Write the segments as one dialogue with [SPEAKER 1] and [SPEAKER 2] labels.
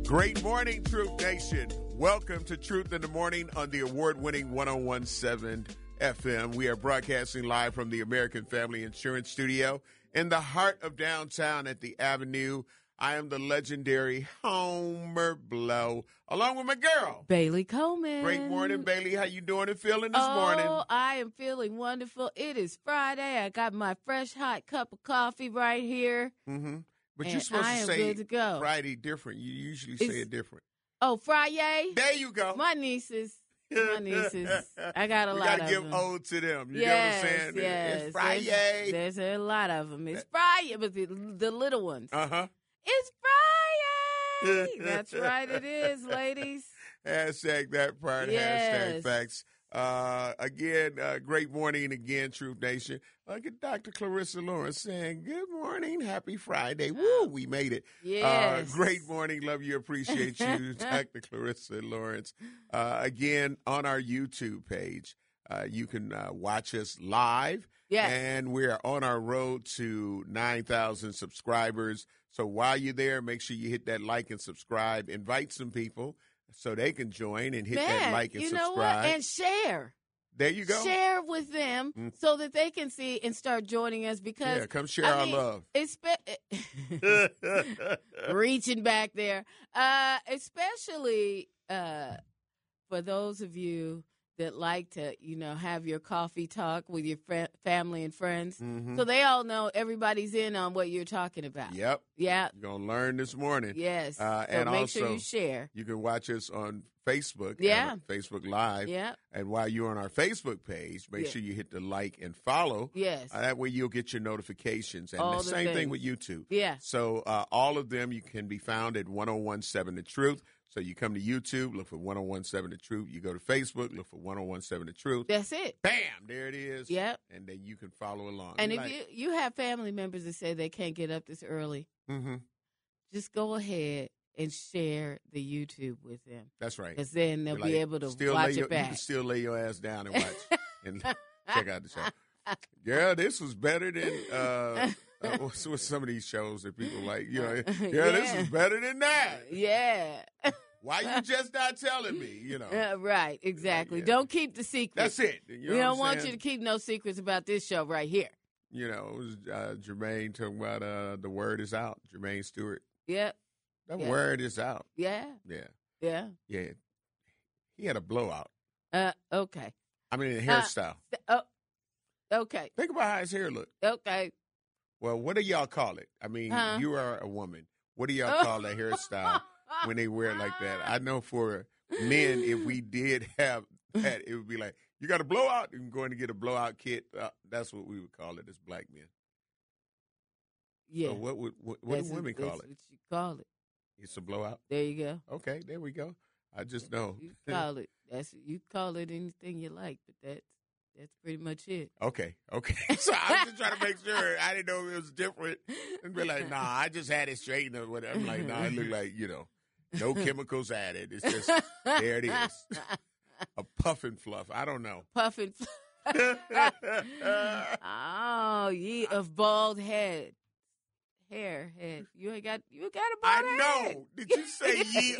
[SPEAKER 1] Great morning, Truth Nation. Welcome to Truth in the Morning on the award-winning 101.7 FM. We are broadcasting live from the American Family Insurance Studio in the heart of downtown at the Avenue. I am the legendary Homer Blow, along with my girl,
[SPEAKER 2] Bailey Coleman.
[SPEAKER 1] Great morning, Bailey. How you doing and feeling this morning?
[SPEAKER 2] Oh, I am feeling wonderful. It is Friday. I got my fresh, hot cup of coffee right here.
[SPEAKER 1] Mm-hmm. But
[SPEAKER 2] And
[SPEAKER 1] you're supposed
[SPEAKER 2] I
[SPEAKER 1] to
[SPEAKER 2] am
[SPEAKER 1] say
[SPEAKER 2] good to go.
[SPEAKER 1] Friday different. You usually say it different.
[SPEAKER 2] Oh, Friday?
[SPEAKER 1] There you go.
[SPEAKER 2] My nieces. I got a
[SPEAKER 1] we
[SPEAKER 2] lot
[SPEAKER 1] gotta
[SPEAKER 2] of
[SPEAKER 1] give
[SPEAKER 2] them.
[SPEAKER 1] ode to them. You
[SPEAKER 2] Yes,
[SPEAKER 1] know what I'm saying?
[SPEAKER 2] yes.
[SPEAKER 1] It's Friday.
[SPEAKER 2] There's a lot of them. It's Friday, but the little ones.
[SPEAKER 1] Uh-huh.
[SPEAKER 2] It's Friday. That's right, it is, ladies.
[SPEAKER 1] Hashtag that part.
[SPEAKER 2] Yes.
[SPEAKER 1] Hashtag facts. Again, great morning again, Truth Nation. Look at Dr. Clarissa Lawrence saying, good morning, happy Friday. Woo, we made it.
[SPEAKER 2] Yes.
[SPEAKER 1] Great morning, love you, appreciate you, Dr. Clarissa Lawrence. Again, on our YouTube page, you can watch us live.
[SPEAKER 2] Yes.
[SPEAKER 1] And we're on our road to 9,000 subscribers. So while you're there, make sure you hit that like and subscribe. Invite some people so they can join and hit that like and subscribe.
[SPEAKER 2] You know what? And share.
[SPEAKER 1] There you go.
[SPEAKER 2] Share with them so that they can see and start joining us because
[SPEAKER 1] Yeah, come share our love.
[SPEAKER 2] Reaching back there. Especially for those of you that like to, have your coffee talk with your family and friends.
[SPEAKER 1] Mm-hmm.
[SPEAKER 2] So they all know everybody's in on what you're talking about.
[SPEAKER 1] Yep.
[SPEAKER 2] Yeah.
[SPEAKER 1] You're going to learn this morning.
[SPEAKER 2] Yes. So
[SPEAKER 1] and
[SPEAKER 2] make
[SPEAKER 1] also,
[SPEAKER 2] sure you share.
[SPEAKER 1] You can watch us on Facebook.
[SPEAKER 2] Yeah.
[SPEAKER 1] Facebook Live.
[SPEAKER 2] Yeah.
[SPEAKER 1] And while you're on our Facebook page, make sure you hit the like and follow.
[SPEAKER 2] Yes.
[SPEAKER 1] That way you'll get your notifications. And
[SPEAKER 2] All
[SPEAKER 1] the same thing with YouTube.
[SPEAKER 2] Yeah.
[SPEAKER 1] So all of them you can be found at 101.7 The Truth. So you come to YouTube, look for 101.7 The Truth. You go to Facebook, look for 101.7 The Truth.
[SPEAKER 2] That's it.
[SPEAKER 1] Bam! There it is.
[SPEAKER 2] Yep.
[SPEAKER 1] And then you can follow along.
[SPEAKER 2] And if you have family members that say they can't get up this early, just go ahead and share the YouTube with them.
[SPEAKER 1] That's right.
[SPEAKER 2] Because then they'll be able to watch it back.
[SPEAKER 1] You can still lay your ass down and watch and check out the show. Girl, this was better than what's some of these shows that people like? This is better than that.
[SPEAKER 2] Yeah.
[SPEAKER 1] Why you just not telling me?
[SPEAKER 2] Right, exactly.
[SPEAKER 1] Yeah.
[SPEAKER 2] Don't keep the secret.
[SPEAKER 1] That's it.
[SPEAKER 2] We don't want you to keep no secrets about this show right here.
[SPEAKER 1] It was Jermaine talking about the word is out. Jermaine Stewart.
[SPEAKER 2] Yep.
[SPEAKER 1] That word is out.
[SPEAKER 2] Yeah.
[SPEAKER 1] Yeah.
[SPEAKER 2] Yeah.
[SPEAKER 1] Yeah. He had a blowout.
[SPEAKER 2] Okay.
[SPEAKER 1] I mean, a hairstyle.
[SPEAKER 2] Okay.
[SPEAKER 1] Think about how his hair looked.
[SPEAKER 2] Okay.
[SPEAKER 1] Well, what do y'all call it? I mean, you are a woman. What do y'all call that hairstyle when they wear it like that? I know for men, if we did have that, it would be like, you got a blowout? You can go in and get a blowout kit. That's what we would call it as black men.
[SPEAKER 2] Yeah.
[SPEAKER 1] So what do women call it?
[SPEAKER 2] That's what you call it.
[SPEAKER 1] It's a blowout?
[SPEAKER 2] There you go.
[SPEAKER 1] Okay, there we go. I just know.
[SPEAKER 2] You call it. You call it anything you like, but that's pretty much it.
[SPEAKER 1] Okay. So I was just trying to make sure. I didn't know it was different. And be like, nah, I just had it straightened or whatever. I'm like, nah, it looked like, no chemicals added. It's just, there it is. A puff and fluff. I don't know.
[SPEAKER 2] Puff and fluff. Oh, ye of bald head. Hair, head. You got a bald head.
[SPEAKER 1] I know. Did you say ye?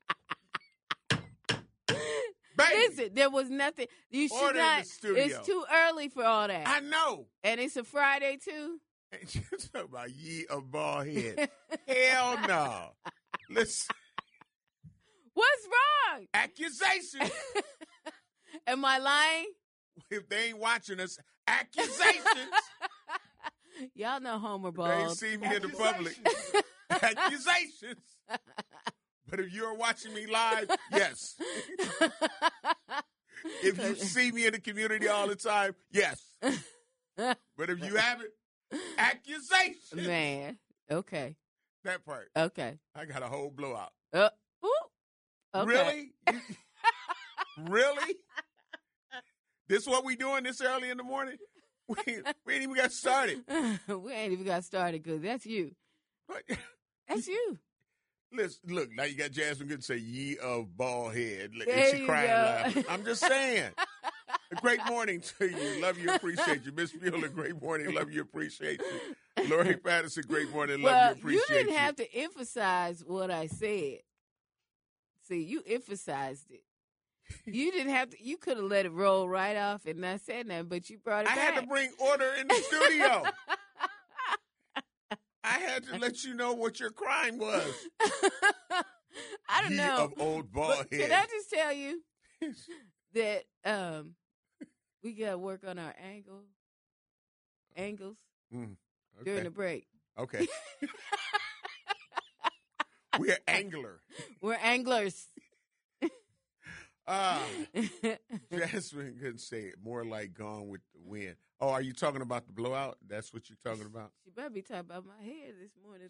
[SPEAKER 2] Listen, there was nothing. You should not. It's too early for all that.
[SPEAKER 1] I know.
[SPEAKER 2] And it's a Friday, too?
[SPEAKER 1] And you talking about ye of bald head. Hell no. Listen.
[SPEAKER 2] What's wrong?
[SPEAKER 1] Accusations.
[SPEAKER 2] Am I lying?
[SPEAKER 1] If they ain't watching us, accusations.
[SPEAKER 2] Y'all know Homer Bald.
[SPEAKER 1] They ain't see me in the public. Accusations. But if you're watching me live, yes. If you see me in the community all the time, yes. But if you haven't, accusations.
[SPEAKER 2] Man, okay.
[SPEAKER 1] That part.
[SPEAKER 2] Okay.
[SPEAKER 1] I got a whole blowout.
[SPEAKER 2] Okay.
[SPEAKER 1] Really? Really? This what we doing this early in the morning? We ain't even got started.
[SPEAKER 2] We ain't even got started because that's you.
[SPEAKER 1] What?
[SPEAKER 2] That's you.
[SPEAKER 1] Listen, look, now you got Jasmine Good to say, ye of bald head.
[SPEAKER 2] There
[SPEAKER 1] She
[SPEAKER 2] you
[SPEAKER 1] crying
[SPEAKER 2] go.
[SPEAKER 1] laughing. I'm just saying. A great morning to you. Love you, appreciate you. Miss Mueller, great morning. Love you, appreciate you. Lori Patterson, great morning. Love you, appreciate you.
[SPEAKER 2] You didn't have to emphasize what I said. See, you emphasized it. You didn't have to. You could have let it roll right off and not said nothing, but you brought it back.
[SPEAKER 1] I had to bring order in the studio. I had to let you know what your crime was.
[SPEAKER 2] I don't know.
[SPEAKER 1] Of old bald head.
[SPEAKER 2] Can I just tell you that we got to work on our angles during the break.
[SPEAKER 1] Okay. We're angler.
[SPEAKER 2] We're anglers.
[SPEAKER 1] Jasmine couldn't say it. More like Gone with the Wind. Oh, are you talking about the blowout? That's what you're talking about?
[SPEAKER 2] She better be talking about my hair this morning.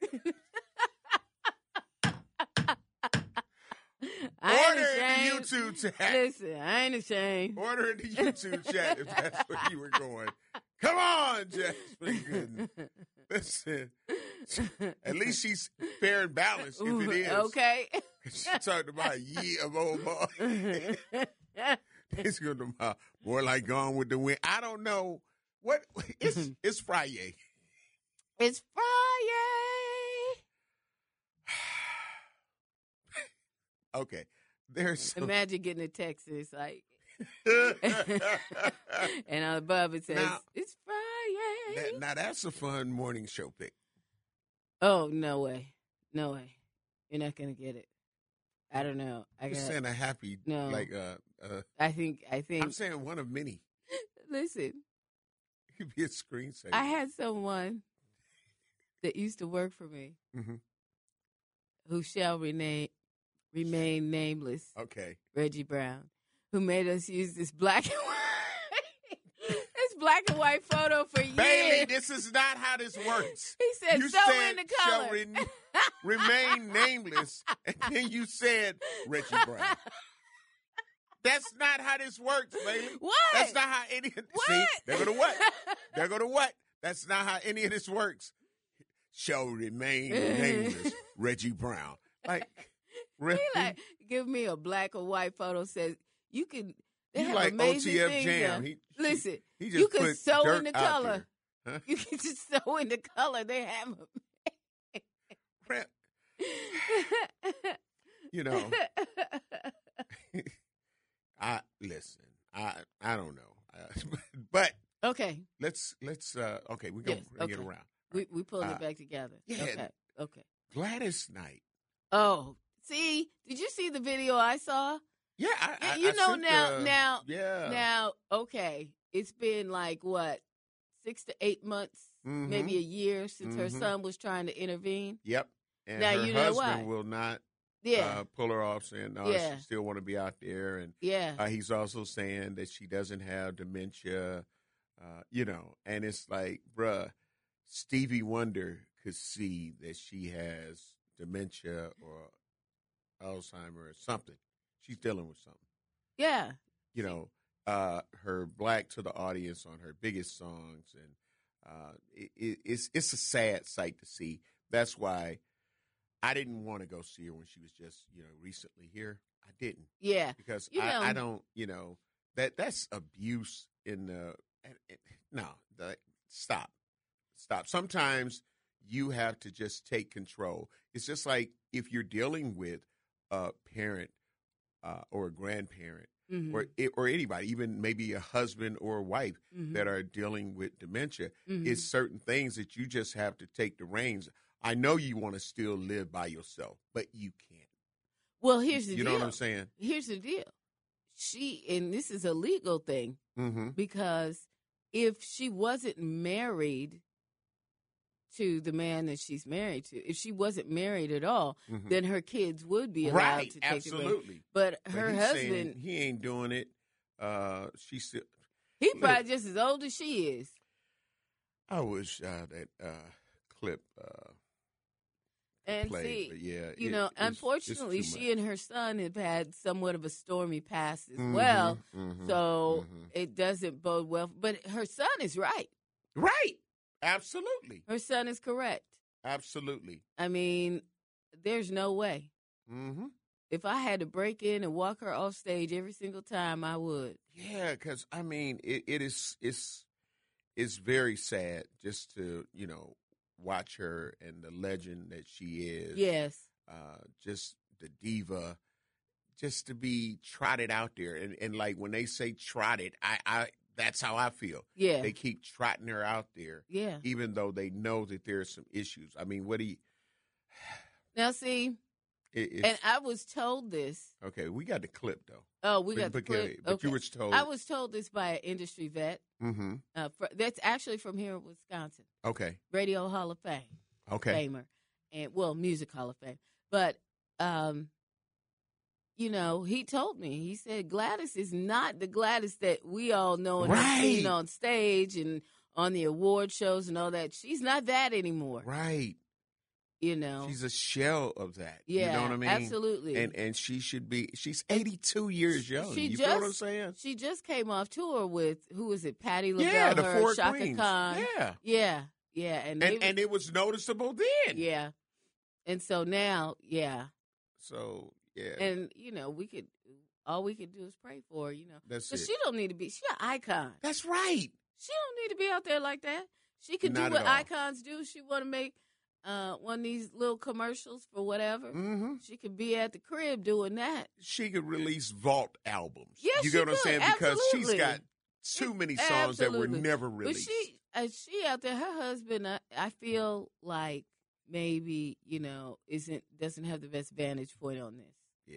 [SPEAKER 1] Order in the YouTube chat.
[SPEAKER 2] Listen, I ain't ashamed.
[SPEAKER 1] Order in the YouTube chat if that's where you were going. Come on, Jasmine Gooden. Listen, at least she's fair and balanced if it is.
[SPEAKER 2] Okay.
[SPEAKER 1] She talked about a year of old boy. It's going to be more like Gone with the Wind. I don't know. It's Friday.
[SPEAKER 2] It's Friday.
[SPEAKER 1] Okay. There's
[SPEAKER 2] Imagine getting a text and it's like, and above it says, it's Friday.
[SPEAKER 1] Now that's a fun morning show pick.
[SPEAKER 2] Oh, no way. No way. You're not going to get it. I don't know.
[SPEAKER 1] Just saying a happy,
[SPEAKER 2] no. I think.
[SPEAKER 1] I'm saying one of many.
[SPEAKER 2] Listen.
[SPEAKER 1] It could be a screensaver.
[SPEAKER 2] I had someone that used to work for me who shall remain nameless.
[SPEAKER 1] Okay.
[SPEAKER 2] Reggie Brown, who made us use this black and white photo for years.
[SPEAKER 1] Bailey, this is not how this works.
[SPEAKER 2] He said,
[SPEAKER 1] you
[SPEAKER 2] so
[SPEAKER 1] said,
[SPEAKER 2] in the color.
[SPEAKER 1] Shall remain nameless, and then you said Reggie Brown. That's not how this works, Bailey.
[SPEAKER 2] What?
[SPEAKER 1] That's not how any of this. See, there go to what? There go to what? That's not how any of this works. Shall remain nameless, Reggie Brown. Like, really?
[SPEAKER 2] He like, give me a black or white photo. Says you can. They have
[SPEAKER 1] like
[SPEAKER 2] amazing
[SPEAKER 1] OTF
[SPEAKER 2] things.
[SPEAKER 1] Jam.
[SPEAKER 2] Listen,
[SPEAKER 1] he just
[SPEAKER 2] you can
[SPEAKER 1] put
[SPEAKER 2] sew
[SPEAKER 1] dirt
[SPEAKER 2] in the
[SPEAKER 1] out
[SPEAKER 2] color.
[SPEAKER 1] there. Huh?
[SPEAKER 2] You can just sew in the color. They have them.
[SPEAKER 1] You know, I don't know, but
[SPEAKER 2] okay.
[SPEAKER 1] Let's okay, we're gonna bring it around.
[SPEAKER 2] We pulling it back together.
[SPEAKER 1] Yeah.
[SPEAKER 2] Okay.
[SPEAKER 1] Gladys Knight.
[SPEAKER 2] Oh, see, did you see the video I saw?
[SPEAKER 1] Yeah,
[SPEAKER 2] Now, okay, it's been like what, 6 to 8 months, maybe a year since her son was trying to intervene.
[SPEAKER 1] Yep. And
[SPEAKER 2] now
[SPEAKER 1] her
[SPEAKER 2] you know
[SPEAKER 1] husband
[SPEAKER 2] why.
[SPEAKER 1] will not
[SPEAKER 2] pull
[SPEAKER 1] her off, saying no, she still want to be out there, and he's also saying that she doesn't have dementia, and it's like, bruh, Stevie Wonder could see that she has dementia or Alzheimer or something. She's dealing with something.
[SPEAKER 2] Yeah.
[SPEAKER 1] Her Black to the Audience on her biggest songs, and it's a sad sight to see. That's why I didn't want to go see her when she was just, recently here. I didn't.
[SPEAKER 2] Yeah.
[SPEAKER 1] Because I don't, that's abuse in the, stop. Sometimes you have to just take control. It's just like if you're dealing with a parent or a grandparent or anybody, even maybe a husband or a wife that are dealing with dementia, it's certain things that you just have to take the reins. I know you want to still live by yourself, but you can't.
[SPEAKER 2] Well, here's the deal.
[SPEAKER 1] You know what I'm saying?
[SPEAKER 2] Here's the deal. And this is a legal thing, because if she wasn't married to the man that she's married to, if she wasn't married at all, then her kids would be allowed to take the reins. But her husband,
[SPEAKER 1] he ain't doing it. She still.
[SPEAKER 2] He probably just as old as she is.
[SPEAKER 1] I wish that clip.
[SPEAKER 2] And
[SPEAKER 1] played,
[SPEAKER 2] see, unfortunately, she and her son have had somewhat of a stormy past as well. So it doesn't bode well. But her son is right.
[SPEAKER 1] Right. Absolutely.
[SPEAKER 2] Her son is correct.
[SPEAKER 1] Absolutely.
[SPEAKER 2] I mean, there's no way. If I had to break in and walk her off stage every single time, I would.
[SPEAKER 1] Yeah, because, I mean, it's very sad just to, watch her and the legend that she is.
[SPEAKER 2] Yes.
[SPEAKER 1] Just the diva, just to be trotted out there. And like when they say trotted, I that's how I feel.
[SPEAKER 2] Yeah.
[SPEAKER 1] They keep trotting her out there.
[SPEAKER 2] Yeah.
[SPEAKER 1] Even though they know that there's some issues. I mean, what do you...
[SPEAKER 2] Now, see, and I was told this.
[SPEAKER 1] Okay, we got the clip, though.
[SPEAKER 2] Oh, we got the clip.
[SPEAKER 1] But
[SPEAKER 2] okay.
[SPEAKER 1] you were told.
[SPEAKER 2] I was told this by an industry vet.
[SPEAKER 1] Mm-hmm.
[SPEAKER 2] That's actually from here in Wisconsin.
[SPEAKER 1] Okay.
[SPEAKER 2] Radio Hall of Fame.
[SPEAKER 1] Okay.
[SPEAKER 2] Famer. And, well, Music Hall of Fame. But, you know, he told me, he said Gladys is not the Gladys that we all know and have seen on stage and on the award shows and all that. She's not that anymore.
[SPEAKER 1] Right.
[SPEAKER 2] You know.
[SPEAKER 1] She's a shell of that.
[SPEAKER 2] Yeah,
[SPEAKER 1] you know what I mean?
[SPEAKER 2] Absolutely.
[SPEAKER 1] And she should be, she's 82 years young. You feel what I'm saying?
[SPEAKER 2] She just came off tour with, who was it, Patti LaBelle,
[SPEAKER 1] yeah, the Four
[SPEAKER 2] Shaka
[SPEAKER 1] Queens.
[SPEAKER 2] Khan.
[SPEAKER 1] Yeah.
[SPEAKER 2] Yeah, yeah. And
[SPEAKER 1] it was noticeable then.
[SPEAKER 2] Yeah. And so now, yeah.
[SPEAKER 1] So, yeah.
[SPEAKER 2] And, you know, all we could do is pray for her, you know.
[SPEAKER 1] That's it.
[SPEAKER 2] Because she don't need to be, she's an icon.
[SPEAKER 1] That's right.
[SPEAKER 2] She don't need to be out there like that. She can
[SPEAKER 1] Not
[SPEAKER 2] do what
[SPEAKER 1] at all.
[SPEAKER 2] icons do. She want to make one of these little commercials for whatever.
[SPEAKER 1] Mm-hmm.
[SPEAKER 2] She could be at the crib doing that.
[SPEAKER 1] She could release vault albums.
[SPEAKER 2] Yes,
[SPEAKER 1] you
[SPEAKER 2] she
[SPEAKER 1] get what I'm
[SPEAKER 2] could.
[SPEAKER 1] saying? Because she's
[SPEAKER 2] Absolutely.
[SPEAKER 1] got too many songs that were
[SPEAKER 2] Absolutely.
[SPEAKER 1] never released.
[SPEAKER 2] But she out there, her husband, I feel like maybe, you know, doesn't have the best vantage point on this.
[SPEAKER 1] Yeah.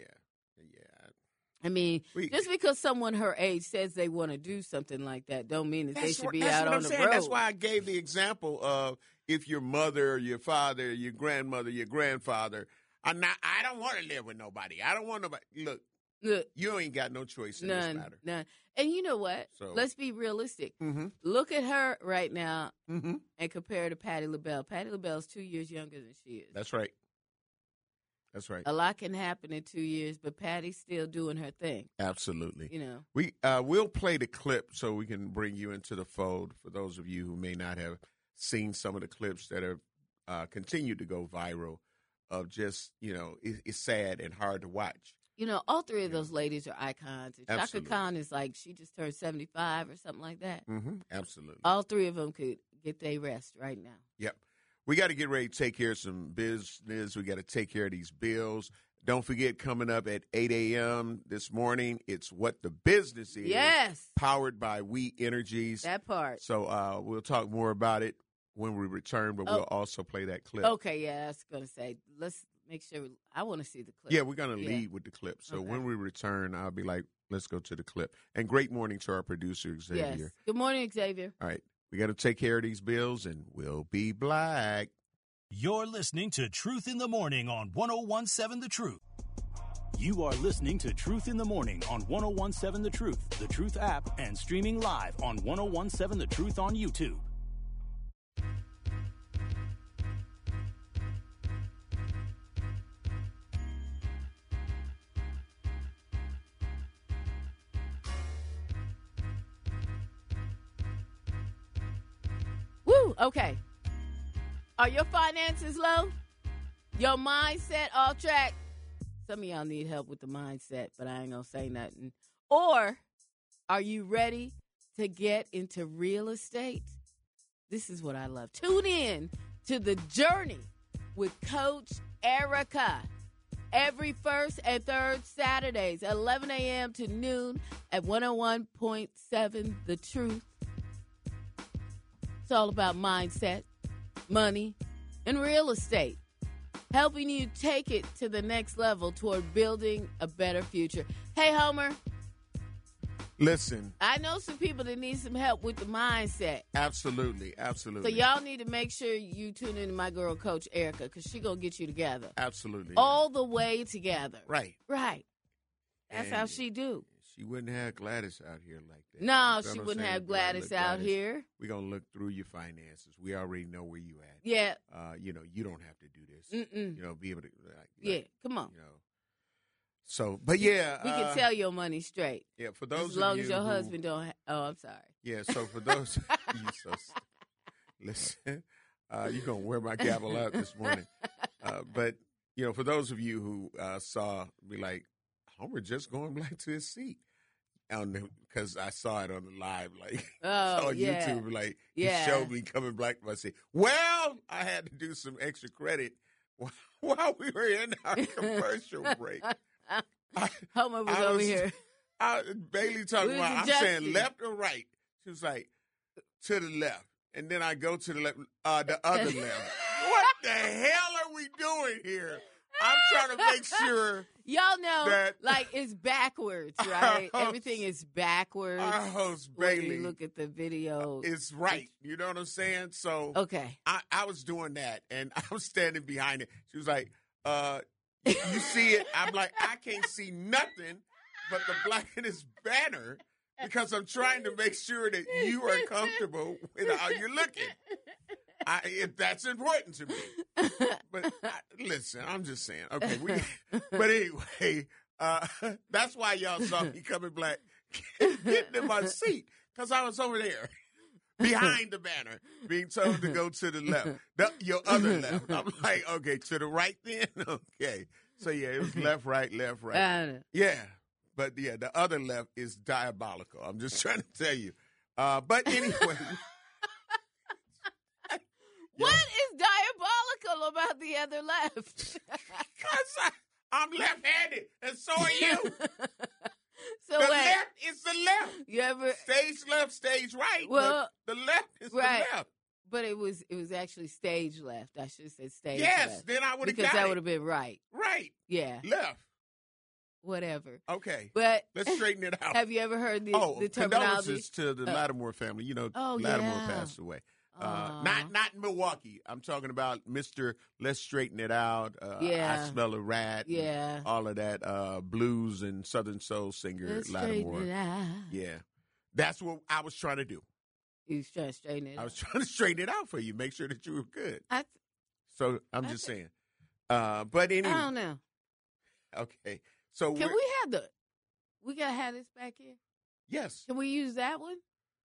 [SPEAKER 2] I mean, just because someone her age says they want to do something like that, don't mean that they should be out on the road.
[SPEAKER 1] That's why I gave the example of if your mother, your father, your grandmother, your grandfather, I don't want to live with nobody. I don't want nobody. Look, you ain't got no choice in this matter.
[SPEAKER 2] None. And you know what?
[SPEAKER 1] So,
[SPEAKER 2] let's be realistic.
[SPEAKER 1] Mm-hmm.
[SPEAKER 2] Look at her right now
[SPEAKER 1] mm-hmm.
[SPEAKER 2] and compare her to Patti LaBelle. Patti LaBelle's 2 years younger than she is.
[SPEAKER 1] That's right. That's right.
[SPEAKER 2] A lot can happen in 2 years, but Patty's still doing her thing.
[SPEAKER 1] Absolutely.
[SPEAKER 2] You know.
[SPEAKER 1] We'll play the clip so we can bring you into the fold for those of you who may not have seen some of the clips that have continued to go viral of just, you know, it's sad and hard to watch.
[SPEAKER 2] You know, all three of those ladies are icons. And Shaka Khan is like, she just turned 75 or something like that.
[SPEAKER 1] Mm-hmm. Absolutely.
[SPEAKER 2] All three of them could get their rest right now.
[SPEAKER 1] Yep. We got to get ready to take care of some business. We got to take care of these bills. Don't forget, coming up at 8 a.m. this morning, it's What the Business Is.
[SPEAKER 2] Yes.
[SPEAKER 1] Powered by We Energies.
[SPEAKER 2] That part.
[SPEAKER 1] So we'll talk more about it when we return, but we'll also play that clip.
[SPEAKER 2] Okay, yeah, I was going to say, let's make sure. I want to see the clip.
[SPEAKER 1] Yeah, we're going to lead with the clip. So when we return, I'll be like, let's go to the clip. And great morning to our producer, Xavier.
[SPEAKER 2] Yes. Good morning, Xavier.
[SPEAKER 1] All right. We got to take care of these bills, and we'll be black.
[SPEAKER 3] You're listening to Truth in the Morning on 101.7 The Truth. You are listening to Truth in the Morning on 101.7 The Truth app, and streaming live on 101.7 The Truth on YouTube.
[SPEAKER 2] Woo, okay. Are your finances low? Your mindset off track? Some of y'all need help with the mindset, but I ain't going to say nothing. Or are you ready to get into real estate? This is what I love. Tune in to The Journey with Coach Erica every first and third Saturdays, 11 a.m. to noon at 101.7 The Truth. It's all about mindset, money, and real estate, helping you take it to the next level toward building a better future. Hey, Homer.
[SPEAKER 1] Listen.
[SPEAKER 2] I know some people that need some help with the mindset.
[SPEAKER 1] Absolutely, absolutely.
[SPEAKER 2] So y'all need to make sure you tune in to my girl, Coach Erica, because she going to get you together.
[SPEAKER 1] Absolutely.
[SPEAKER 2] All the way together.
[SPEAKER 1] Right.
[SPEAKER 2] Right. That's how she do.
[SPEAKER 1] She wouldn't have Gladys out here like that.
[SPEAKER 2] No, she wouldn't have Gladys out here.
[SPEAKER 1] We're going to look through your finances. We already know where you at.
[SPEAKER 2] Yeah.
[SPEAKER 1] You know, you don't have to do this.
[SPEAKER 2] Mm-mm.
[SPEAKER 1] You know, be able to.
[SPEAKER 2] Yeah, come on.
[SPEAKER 1] You know. So, but yeah.
[SPEAKER 2] We can tell your money straight.
[SPEAKER 1] Yeah, for those
[SPEAKER 2] as long
[SPEAKER 1] of you
[SPEAKER 2] as your
[SPEAKER 1] who,
[SPEAKER 2] husband don't. I'm sorry.
[SPEAKER 1] Yeah, so for those. Listen, you're going to wear my gavel out this morning. But, you know, for those of you who saw me like, Homer just going back to his seat. Because I saw it on the live, like on YouTube, like he showed me coming back to my seat. Well, I had to do some extra credit while we were in our commercial break,
[SPEAKER 2] Homer was over here.
[SPEAKER 1] Bailey talking
[SPEAKER 2] We was
[SPEAKER 1] about, I'm
[SPEAKER 2] adjusting.
[SPEAKER 1] saying left or right. She was like, to the left. And then I go to the left, the other left. What the hell are we doing here? I'm trying to make sure
[SPEAKER 2] Y'all know,
[SPEAKER 1] that
[SPEAKER 2] like, it's backwards, right? Everything is backwards.
[SPEAKER 1] our host,
[SPEAKER 2] When
[SPEAKER 1] Bailey,
[SPEAKER 2] you look at the video.
[SPEAKER 1] is right. You know what I'm saying? So
[SPEAKER 2] Okay.
[SPEAKER 1] I was doing that, and I was standing behind it. She was like, you see it? I'm like, I can't see nothing but the Blackness banner because I'm trying to make sure that you are comfortable with how you're looking. If that's important to me. But listen, I'm just saying. Okay, but anyway, that's why y'all saw me coming black, getting in my seat, because I was over there behind the banner, being told to go to the left, your other left. I'm like, okay, to the right then? Okay. So, yeah, it was left, right, left, right. Yeah. But, yeah, the other left is diabolical. I'm just trying to tell you. But anyway.
[SPEAKER 2] What is diabolical about the other left?
[SPEAKER 1] Because I'm left-handed, and so are you.
[SPEAKER 2] So
[SPEAKER 1] the
[SPEAKER 2] wait,
[SPEAKER 1] left is the left.
[SPEAKER 2] you ever?
[SPEAKER 1] Stage left, stage right.
[SPEAKER 2] Well,
[SPEAKER 1] but the left is
[SPEAKER 2] right.
[SPEAKER 1] the left.
[SPEAKER 2] But it was actually stage left. I should have said stage
[SPEAKER 1] Yes,
[SPEAKER 2] left.
[SPEAKER 1] then I would have
[SPEAKER 2] Because
[SPEAKER 1] got
[SPEAKER 2] that
[SPEAKER 1] it.
[SPEAKER 2] would have been right.
[SPEAKER 1] Right.
[SPEAKER 2] Yeah.
[SPEAKER 1] Left.
[SPEAKER 2] Whatever.
[SPEAKER 1] Okay.
[SPEAKER 2] But
[SPEAKER 1] Let's straighten it out.
[SPEAKER 2] have you ever heard the terminology?
[SPEAKER 1] Condolences to the Lattimore family. You know, Lattimore
[SPEAKER 2] yeah.
[SPEAKER 1] passed away. Not in Milwaukee. I'm talking about Mr. Let's Straighten It Out.
[SPEAKER 2] Yeah.
[SPEAKER 1] I Smell a Rat.
[SPEAKER 2] Yeah.
[SPEAKER 1] All of that blues and Southern soul singer
[SPEAKER 2] Let's
[SPEAKER 1] Lattimore.
[SPEAKER 2] straighten it out.
[SPEAKER 1] Yeah. That's what I was trying to do.
[SPEAKER 2] You was trying to straighten it
[SPEAKER 1] I
[SPEAKER 2] out.
[SPEAKER 1] was trying to straighten it out for you, make sure that you were good.
[SPEAKER 2] I
[SPEAKER 1] So I'm just saying. But anyway.
[SPEAKER 2] don't know.
[SPEAKER 1] Okay. So
[SPEAKER 2] Can we gotta have this back here?
[SPEAKER 1] Yes.
[SPEAKER 2] Can we use that one?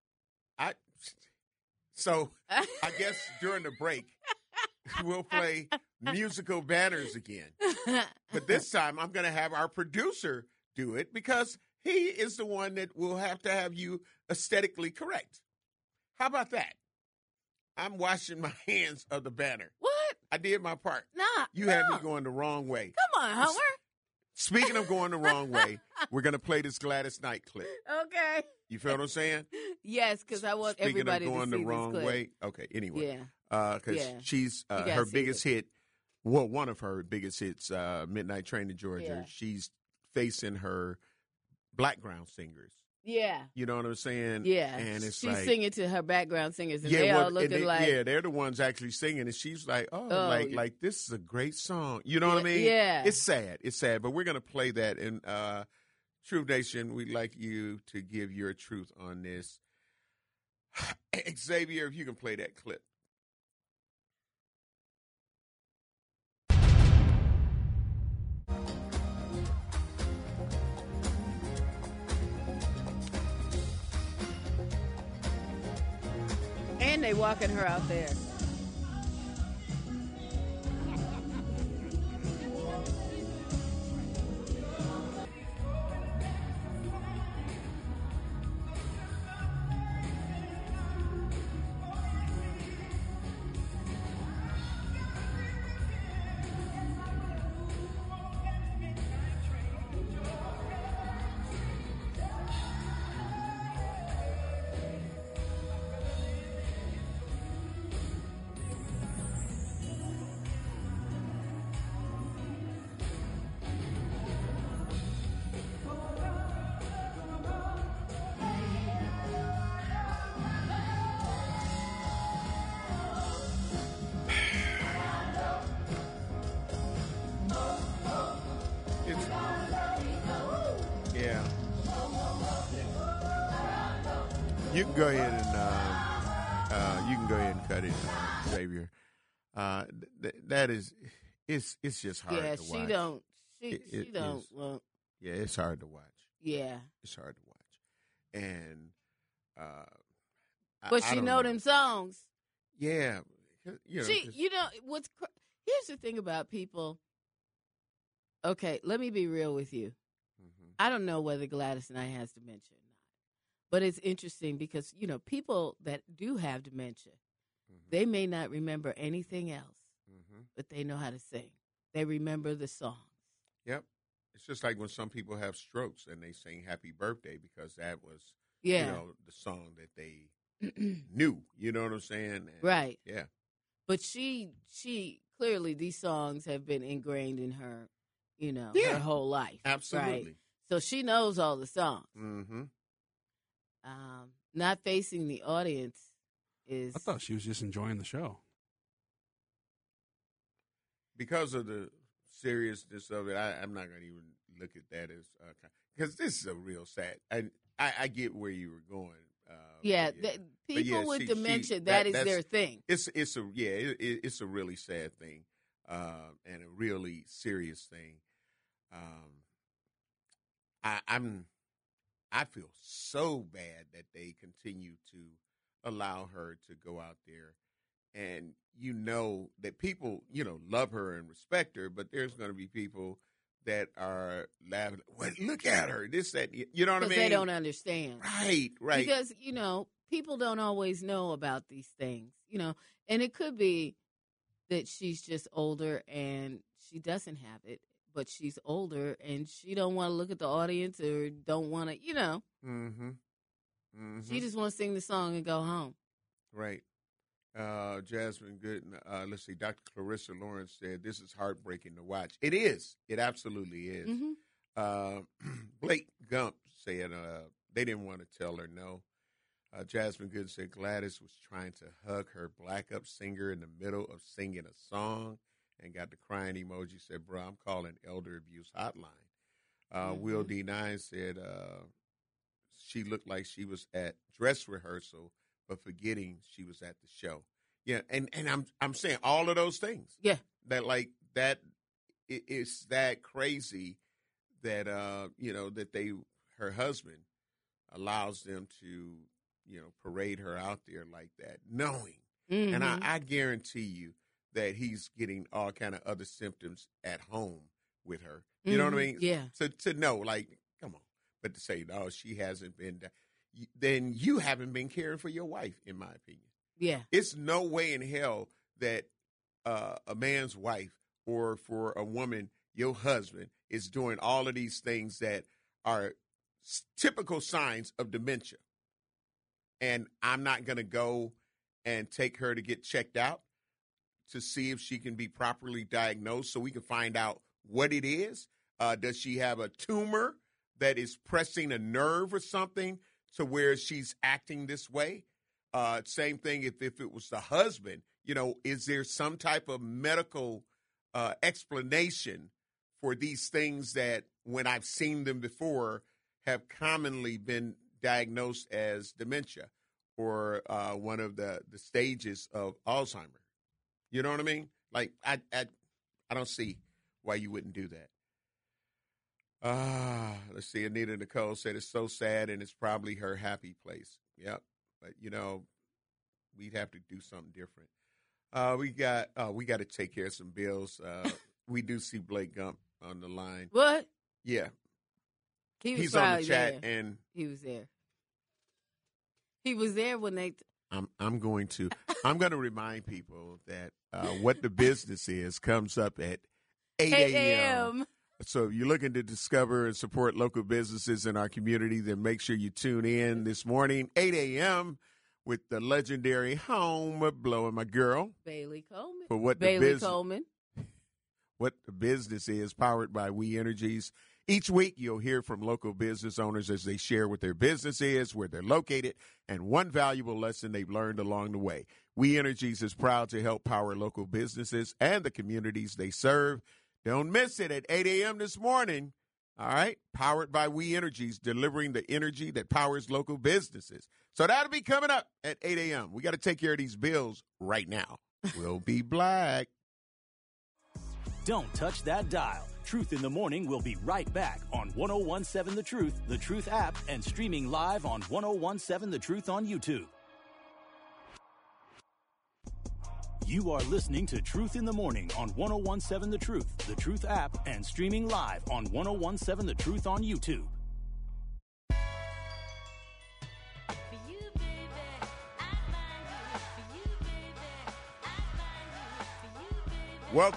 [SPEAKER 1] So I guess during the break, we'll play musical banners again. But this time I'm going to have our producer do it because he is the one that will have to have you aesthetically correct. How about that? I'm washing my hands of the banner.
[SPEAKER 2] What?
[SPEAKER 1] I did my part.
[SPEAKER 2] Nah.
[SPEAKER 1] You had me going the wrong way.
[SPEAKER 2] Come on, Homer.
[SPEAKER 1] Speaking of going the wrong way, we're going to play this Gladys Knight clip.
[SPEAKER 2] Okay.
[SPEAKER 1] You feel what I'm saying?
[SPEAKER 2] Yes, because I want
[SPEAKER 1] Speaking
[SPEAKER 2] everybody
[SPEAKER 1] of going
[SPEAKER 2] to see
[SPEAKER 1] the wrong
[SPEAKER 2] this clip.
[SPEAKER 1] way. Okay, anyway.
[SPEAKER 2] Yeah.
[SPEAKER 1] Because
[SPEAKER 2] Yeah.
[SPEAKER 1] she's
[SPEAKER 2] gotta
[SPEAKER 1] her
[SPEAKER 2] see
[SPEAKER 1] biggest hit, well, one of her biggest hits, Midnight Train to Georgia.
[SPEAKER 2] Yeah.
[SPEAKER 1] She's facing her background singers.
[SPEAKER 2] Yeah.
[SPEAKER 1] You know what I'm saying?
[SPEAKER 2] Yeah.
[SPEAKER 1] And it's
[SPEAKER 2] she's
[SPEAKER 1] like,
[SPEAKER 2] singing to her background singers, and
[SPEAKER 1] yeah,
[SPEAKER 2] they
[SPEAKER 1] well,
[SPEAKER 2] all looking like.
[SPEAKER 1] yeah, they're the ones actually singing, and she's like, like this is a great song. You know what I mean?
[SPEAKER 2] Yeah.
[SPEAKER 1] It's sad, but we're gonna play that. And Truth Nation, we'd like you to give your truth on this. Xavier, if you can play that clip.
[SPEAKER 2] And they walking her out there.
[SPEAKER 1] Yeah. You can go ahead and cut it, Xavier. That is, it's just hard
[SPEAKER 2] Yeah,
[SPEAKER 1] to watch.
[SPEAKER 2] she don't. She
[SPEAKER 1] It
[SPEAKER 2] don't.
[SPEAKER 1] is.
[SPEAKER 2] Well,
[SPEAKER 1] Yeah, it's hard to watch.
[SPEAKER 2] yeah.
[SPEAKER 1] It's hard to watch. And
[SPEAKER 2] But
[SPEAKER 1] I
[SPEAKER 2] she
[SPEAKER 1] don't
[SPEAKER 2] know them songs.
[SPEAKER 1] Yeah, you know.
[SPEAKER 2] She,
[SPEAKER 1] just-
[SPEAKER 2] you know, here's the thing about people. Okay, let me be real with you.
[SPEAKER 1] Mhm.
[SPEAKER 2] I don't know whether Gladys Knight has dementia or not, but it's interesting because, you know, people that do have dementia,
[SPEAKER 1] Mhm.
[SPEAKER 2] they may not remember anything else.
[SPEAKER 1] Mhm.
[SPEAKER 2] but they know how to sing. They remember the songs.
[SPEAKER 1] Yep. It's just like when some people have strokes and they sing happy birthday because that was,
[SPEAKER 2] Yeah.
[SPEAKER 1] the song that they knew. You know what I'm saying? And,
[SPEAKER 2] Right.
[SPEAKER 1] Yeah.
[SPEAKER 2] But she clearly, these songs have been ingrained in her,
[SPEAKER 1] Yeah.
[SPEAKER 2] her whole life.
[SPEAKER 1] Absolutely.
[SPEAKER 2] Right? So she knows all the songs.
[SPEAKER 1] Mm-hmm.
[SPEAKER 2] Not facing the audience is.
[SPEAKER 4] I thought she was just enjoying the show.
[SPEAKER 1] Because of the seriousness of it, I'm not going to even look at that as because this is a real sad. I get where you were going.
[SPEAKER 2] People with dementia, that is their thing.
[SPEAKER 1] It's a really sad thing, and a really serious thing. I feel so bad that they continue to allow her to go out there, and that people love her and respect her, but there's going to be people that are laughing. Well, look at her, this, that, you know what I mean?
[SPEAKER 2] They don't understand.
[SPEAKER 1] Right.
[SPEAKER 2] Because, people don't always know about these things, and it could be that she's just older and she doesn't have it, but she's older and she don't want to look at the audience or don't want to,
[SPEAKER 1] Mm-hmm. Mm-hmm.
[SPEAKER 2] She just wants to sing the song and go home.
[SPEAKER 1] Right. Jasmine Gooden, let's see, Dr. Clarissa Lawrence said, this is heartbreaking to watch. It is. It absolutely is.
[SPEAKER 2] Mm-hmm.
[SPEAKER 1] Blake Gump said they didn't want to tell her no. Jasmine Gooden said Gladys was trying to hug her black up singer in the middle of singing a song and got the crying emoji, said, bro, I'm calling Elder Abuse Hotline. Will D9 said she looked like she was at dress rehearsal, but forgetting she was at the show. Yeah, and I'm saying all of those things.
[SPEAKER 2] Yeah.
[SPEAKER 1] That it's that crazy that that her husband allows them to parade her out there like that, knowing.
[SPEAKER 2] Mm-hmm.
[SPEAKER 1] And I guarantee you that he's getting all kind of other symptoms at home with her. You know what I mean?
[SPEAKER 2] Yeah.
[SPEAKER 1] To know, come on. But to say, no, she hasn't been, then you haven't been caring for your wife, in my opinion.
[SPEAKER 2] Yeah.
[SPEAKER 1] It's no way in hell that a man's wife or for a woman, your husband, is doing all of these things that are typical signs of dementia. And I'm not going to go and take her to get checked out to see if she can be properly diagnosed so we can find out what it is. Does she have a tumor that is pressing a nerve or something to where she's acting this way? Same thing if it was the husband, is there some type of medical explanation for these things that when I've seen them before have commonly been diagnosed as dementia or one of the stages of Alzheimer's? You know what I mean? I don't see why you wouldn't do that. Let's see. Anita Nicole said it's so sad and it's probably her happy place. Yep. But, we'd have to do something different. We got to take care of some bills. We do see Blake Gump on the line.
[SPEAKER 2] What?
[SPEAKER 1] Yeah.
[SPEAKER 2] He's
[SPEAKER 1] on the chat
[SPEAKER 2] there.
[SPEAKER 1] and
[SPEAKER 2] he was there. He was there when they.
[SPEAKER 1] I'm going to remind people that what the business is comes up at 8 a.m. So if you're looking to discover and support local businesses in our community, then make sure you tune in this morning, 8 a.m., with the legendary home of Blowing My Girl.
[SPEAKER 2] Bailey Coleman.
[SPEAKER 1] For what what the business is, powered by We Energies. Each week, you'll hear from local business owners as they share what their business is, where they're located, and one valuable lesson they've learned along the way. We Energies is proud to help power local businesses and the communities they serve. Don't miss it at 8 a.m. this morning. All right? Powered by We Energies, delivering the energy that powers local businesses. So that'll be coming up at 8 a.m. We got to take care of these bills right now. We'll be black.
[SPEAKER 3] Don't touch that dial. Truth in the Morning will be right back on 1017 The Truth app, and streaming live on 1017 The Truth on YouTube. You are listening to Truth in the Morning on 1017 The Truth app, and streaming live on 1017 The Truth on YouTube.
[SPEAKER 1] Well,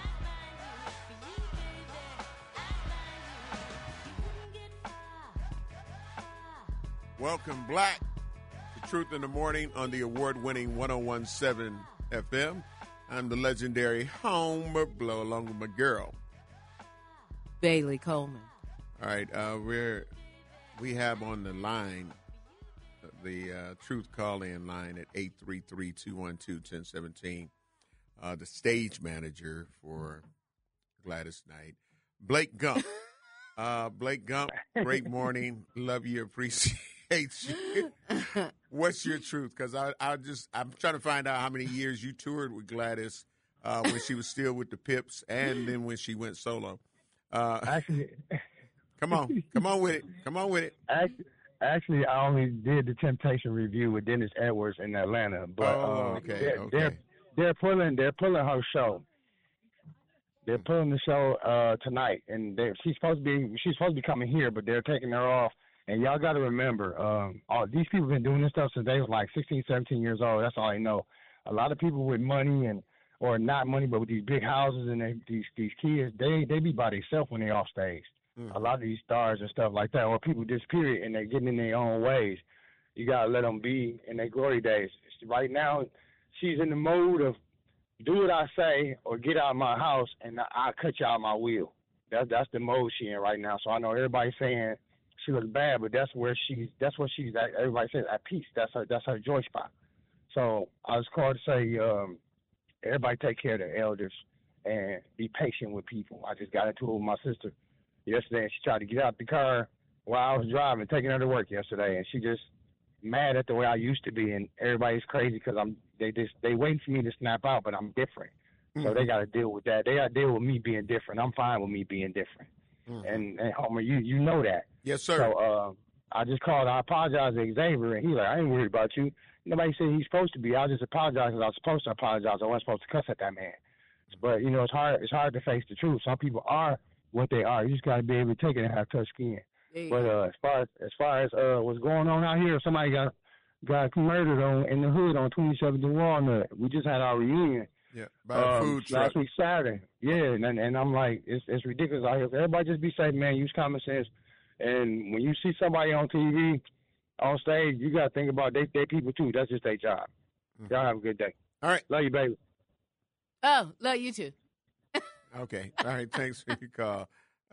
[SPEAKER 1] welcome, Black, to Truth in the Morning on the award-winning 101.7 FM. I'm the legendary Homer Blow, along with my girl,
[SPEAKER 2] Bailey Coleman.
[SPEAKER 1] All right, we have on the line the Truth call-in line at 833-212-1017. The stage manager for Gladys Knight, Blake Gump. Blake Gump, great morning. Love you, appreciate you. What's your truth? Because I'm trying to find out how many years you toured with Gladys when she was still with the Pips, and then when she went solo.
[SPEAKER 5] Actually,
[SPEAKER 1] come on with it. Come on with it.
[SPEAKER 5] Actually, I only did the Temptation review with Dennis Edwards in Atlanta, but they're pulling her show. They're pulling the show tonight, and she's supposed to be coming here, but they're taking her off. And y'all got to remember, all these people have been doing this stuff since they was like 16, 17 years old. That's all I know. A lot of people with money or not money, but with these big houses and these kids, they be by themselves when they off stage. A lot of these stars and stuff like that, or people disappear and they're getting in their own ways. You got to let them be in their glory days. Right now, she's in the mode of do what I say or get out of my house and I'll cut you out of my wheel. That's the mode she in right now. So I know everybody's saying she looks bad, but that's where she's at. Everybody says at peace. That's her joy spot. So I was called to say everybody take care of their elders and be patient with people. I just got into it with my sister yesterday, and she tried to get out the car while I was driving, taking her to work yesterday, and she just mad at the way I used to be, and everybody's crazy because they waiting for me to snap out, but I'm different. So they got to deal with that. They got to deal with me being different. I'm fine with me being different. And Homer, you know that.
[SPEAKER 1] Yes, sir.
[SPEAKER 5] So I just called. I apologized to Xavier, and he's like, I ain't worried about you. Nobody said he's supposed to be. I just apologized because I was supposed to apologize. I wasn't supposed to cuss at that man. But it's hard. It's hard to face the truth. Some people are what they are. You just got to be able to take it and have tough skin. But as far as what's going on out here, somebody got murdered in the hood on 27th and Walnut. We just had our reunion.
[SPEAKER 1] Yeah, by a food truck.
[SPEAKER 5] Last week Saturday. Yeah, and I'm like, it's ridiculous out here. Everybody just be safe, man. Use common sense. And when you see somebody on TV, on stage, you got to think about they people too. That's just their job. Y'all have a good day.
[SPEAKER 1] All right.
[SPEAKER 5] Love you, baby.
[SPEAKER 2] Oh, love you too.
[SPEAKER 1] Okay. All right. Thanks for your call.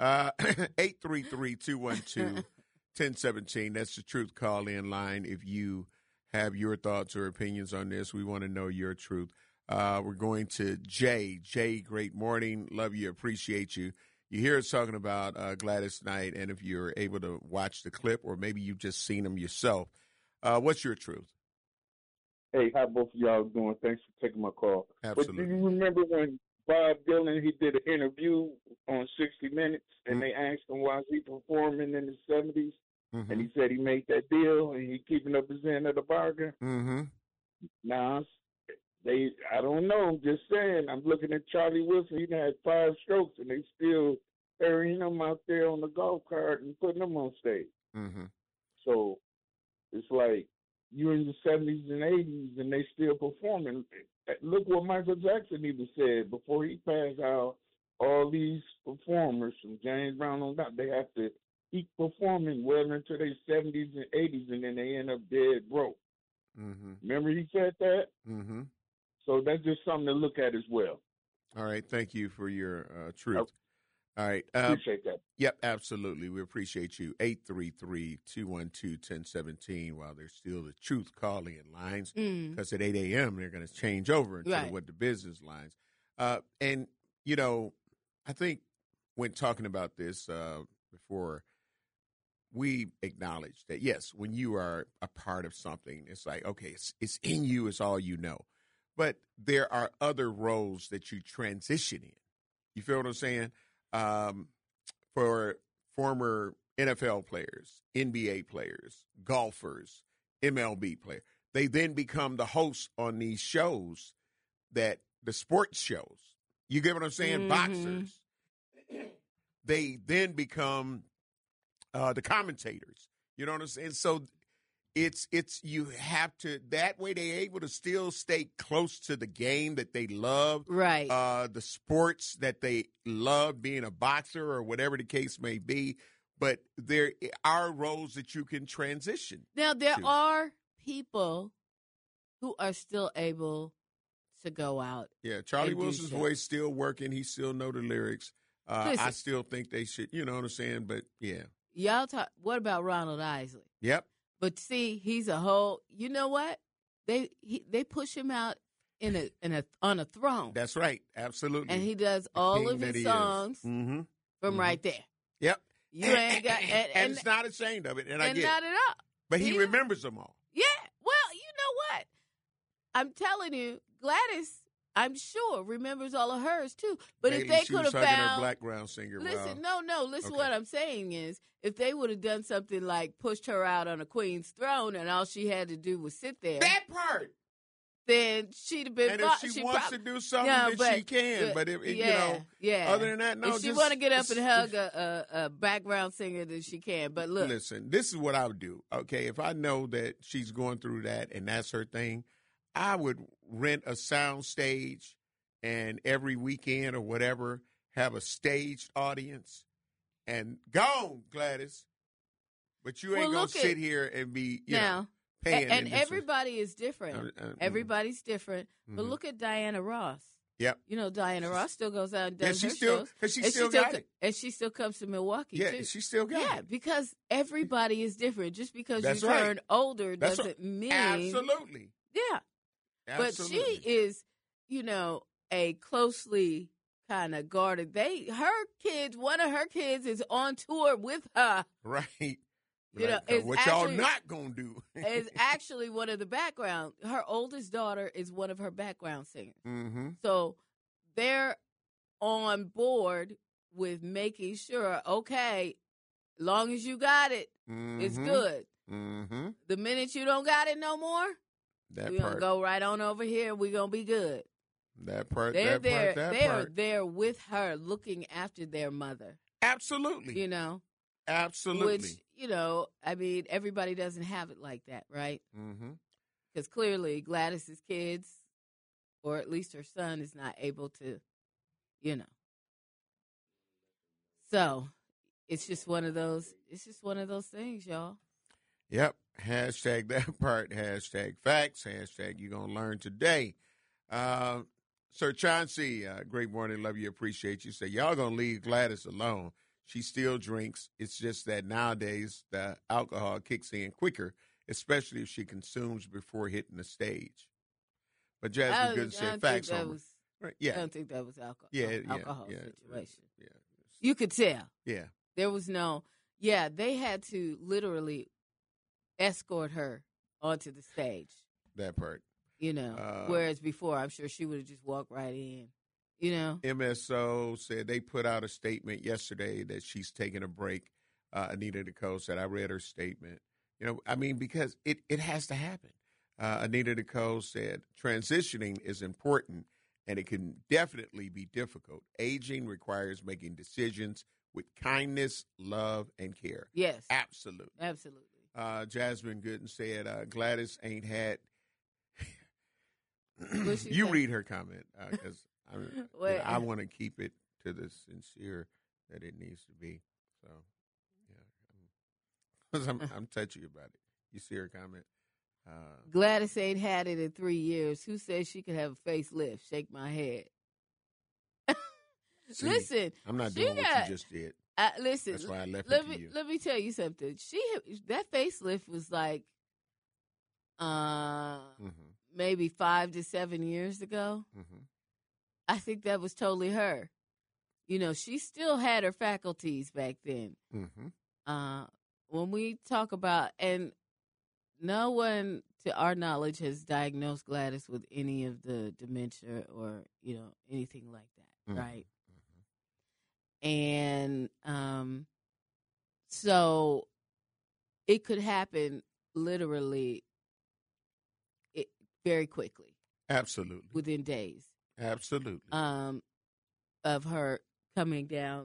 [SPEAKER 1] 833-212-1017. That's the Truth call-in line. If you have your thoughts or opinions on this, we want to know your truth. We're going to Jay. Jay, great morning. Love you. Appreciate you. You hear us talking about Gladys Knight, and if you're able to watch the clip or maybe you've just seen them yourself, what's your truth?
[SPEAKER 6] Hey, how both of y'all doing? Thanks for taking my call.
[SPEAKER 1] Absolutely.
[SPEAKER 6] But do you remember when Bob Dylan, he did an interview on 60 Minutes, and they asked him why is he performing in the 70s, and he said he made that deal, and he keeping up his end of the bargain. Now, I don't know, just saying, I'm looking at Charlie Wilson, he had 5 strokes, and they still carrying him out there on the golf cart and putting him on stage. So it's like, you're in the 70s and 80s, and they still performing. Look what Michael Jackson even said before he passed out. All these performers from James Brown on down, they have to keep performing well into their 70s and 80s, and then they end up dead broke. Remember he said that? So that's just something to look at as well.
[SPEAKER 1] All right. Thank you for your truth.
[SPEAKER 6] Okay.
[SPEAKER 1] All right.
[SPEAKER 6] Appreciate that.
[SPEAKER 1] Yep, absolutely. We appreciate you. 833-212-1017 while there's still the Truth calling lines, because at 8 a.m. they're going to change over into what the business lines. And, I think when talking about this before, we acknowledge that, yes, when you are a part of something, it's like, okay, it's in you, it's all you know. But there are other roles that you transition in. You feel what I'm saying? For former NFL players, NBA players, golfers, MLB players, they then become the hosts on these shows, that the sports shows. You get what I'm saying? Boxers. They then become the commentators. You know what I'm saying? So it's you have to, that way they're able to still stay close to the game that they love.
[SPEAKER 2] Right.
[SPEAKER 1] The sports that they love, being a boxer or whatever the case may be. But there are roles that you can transition.
[SPEAKER 2] Now, there are people who are still able to go out.
[SPEAKER 1] Yeah, Charlie Wilson's voice still working. He still know the lyrics. I still think they should, you know what I'm saying? But, yeah.
[SPEAKER 2] Y'all talk. What about Ronald Isley?
[SPEAKER 1] Yep.
[SPEAKER 2] But see, he's a whole. You know what? They push him out on a throne.
[SPEAKER 1] That's right. Absolutely.
[SPEAKER 2] And he does all of his songs from right there.
[SPEAKER 1] Yep.
[SPEAKER 2] You ain't got,
[SPEAKER 1] and it's not ashamed of it, and I get
[SPEAKER 2] not at all.
[SPEAKER 1] But he remembers them all.
[SPEAKER 2] Yeah. Well, you know what? I'm telling you, Gladys, I'm sure, remembers all of hers too. But
[SPEAKER 1] Maybe
[SPEAKER 2] if they
[SPEAKER 1] she
[SPEAKER 2] could
[SPEAKER 1] was
[SPEAKER 2] have
[SPEAKER 1] hugging
[SPEAKER 2] found,
[SPEAKER 1] her background singer.
[SPEAKER 2] Listen, no. Listen, what I'm saying is, if they would have done something like pushed her out on a queen's throne, and all she had to do was sit there,
[SPEAKER 1] that part,
[SPEAKER 2] then she'd have been.
[SPEAKER 1] And if she wants to do something, then she can. But if you know, other than that, no.
[SPEAKER 2] If she want to get up and hug a background singer, then she can. But look,
[SPEAKER 1] listen, this is what I would do. Okay, if I know that she's going through that and that's her thing, I would rent a sound stage, and every weekend or whatever, have a staged audience, and go, Gladys. But you ain't gonna sit here and be know.
[SPEAKER 2] And everybody is different. Everybody's different. But look at Diana Ross.
[SPEAKER 1] Yep.
[SPEAKER 2] You know, Diana Ross still goes out and does her
[SPEAKER 1] shows. Because she still got it.
[SPEAKER 2] And she still comes to Milwaukee,
[SPEAKER 1] too.
[SPEAKER 2] Yeah,
[SPEAKER 1] she still got it.
[SPEAKER 2] Yeah, because everybody is different. Just because you turn older doesn't mean.
[SPEAKER 1] Absolutely.
[SPEAKER 2] Yeah.
[SPEAKER 1] Absolutely.
[SPEAKER 2] But she is, you know, a closely kind of guarded. One of her kids is on tour with her.
[SPEAKER 1] Right.
[SPEAKER 2] You know,
[SPEAKER 1] what y'all not gonna do
[SPEAKER 2] is actually one of the background. Her oldest daughter is one of her background singers.
[SPEAKER 1] Mm-hmm.
[SPEAKER 2] So they're on board with making sure, okay, long as you got it, it's good.
[SPEAKER 1] Mm-hmm.
[SPEAKER 2] The minute you don't got it no more, we're gonna go right on over here. We're gonna be good.
[SPEAKER 1] That part.
[SPEAKER 2] They are there with her, looking after their mother.
[SPEAKER 1] Absolutely.
[SPEAKER 2] You know.
[SPEAKER 1] Absolutely.
[SPEAKER 2] Which, you know, I mean, everybody doesn't have it like that, right?
[SPEAKER 1] Mm-hmm.
[SPEAKER 2] Because clearly Gladys's kids, or at least her son, is not able to, you know. So it's just one of those things, y'all.
[SPEAKER 1] Yep. Hashtag that part. Hashtag facts. Hashtag you gonna learn today. Sir Chauncey, great morning. Love you. Appreciate you. Say y'all gonna leave Gladys alone. She still drinks. It's just that nowadays the alcohol kicks in quicker, especially if she consumes before hitting the stage. But Jasmine Gooden said facts on it. Right? Yeah.
[SPEAKER 2] I don't think that was alcohol. Alcohol situation.
[SPEAKER 1] Yeah.
[SPEAKER 2] You could tell.
[SPEAKER 1] Yeah.
[SPEAKER 2] There was no. Yeah, they had to literally escort her onto the stage.
[SPEAKER 1] That part.
[SPEAKER 2] You know, whereas before, I'm sure she would have just walked right in. You know,
[SPEAKER 1] MSO said they put out a statement yesterday that she's taking a break. Anita Nicole said, I read her statement. You know, I mean, because it has to happen. Anita Nicole said, transitioning is important and it can definitely be difficult. Aging requires making decisions with kindness, love, and care.
[SPEAKER 2] Yes.
[SPEAKER 1] Absolutely.
[SPEAKER 2] Absolutely.
[SPEAKER 1] Jasmine Gooden said, Gladys ain't had. You read her comment because I want to keep it to the sincere that it needs to be. So, yeah, I'm touchy about it. You see her comment?
[SPEAKER 2] Gladys ain't had it in 3 years. Who says she could have a facelift? Shake my head.
[SPEAKER 1] See,
[SPEAKER 2] listen,
[SPEAKER 1] I'm not doing what you just did.
[SPEAKER 2] Listen,
[SPEAKER 1] that's why I left it to you.
[SPEAKER 2] Let me tell you something. That facelift was like, maybe 5 to 7 years ago. Mm-hmm. I think that was totally her. You know, she still had her faculties back then. Mm-hmm. When we talk about, and no one, to our knowledge, has diagnosed Gladys with any of the dementia or, you know, anything like that, right? Mm-hmm. And so it could happen literally very quickly.
[SPEAKER 1] Absolutely.
[SPEAKER 2] Within days.
[SPEAKER 1] Absolutely.
[SPEAKER 2] Of her coming down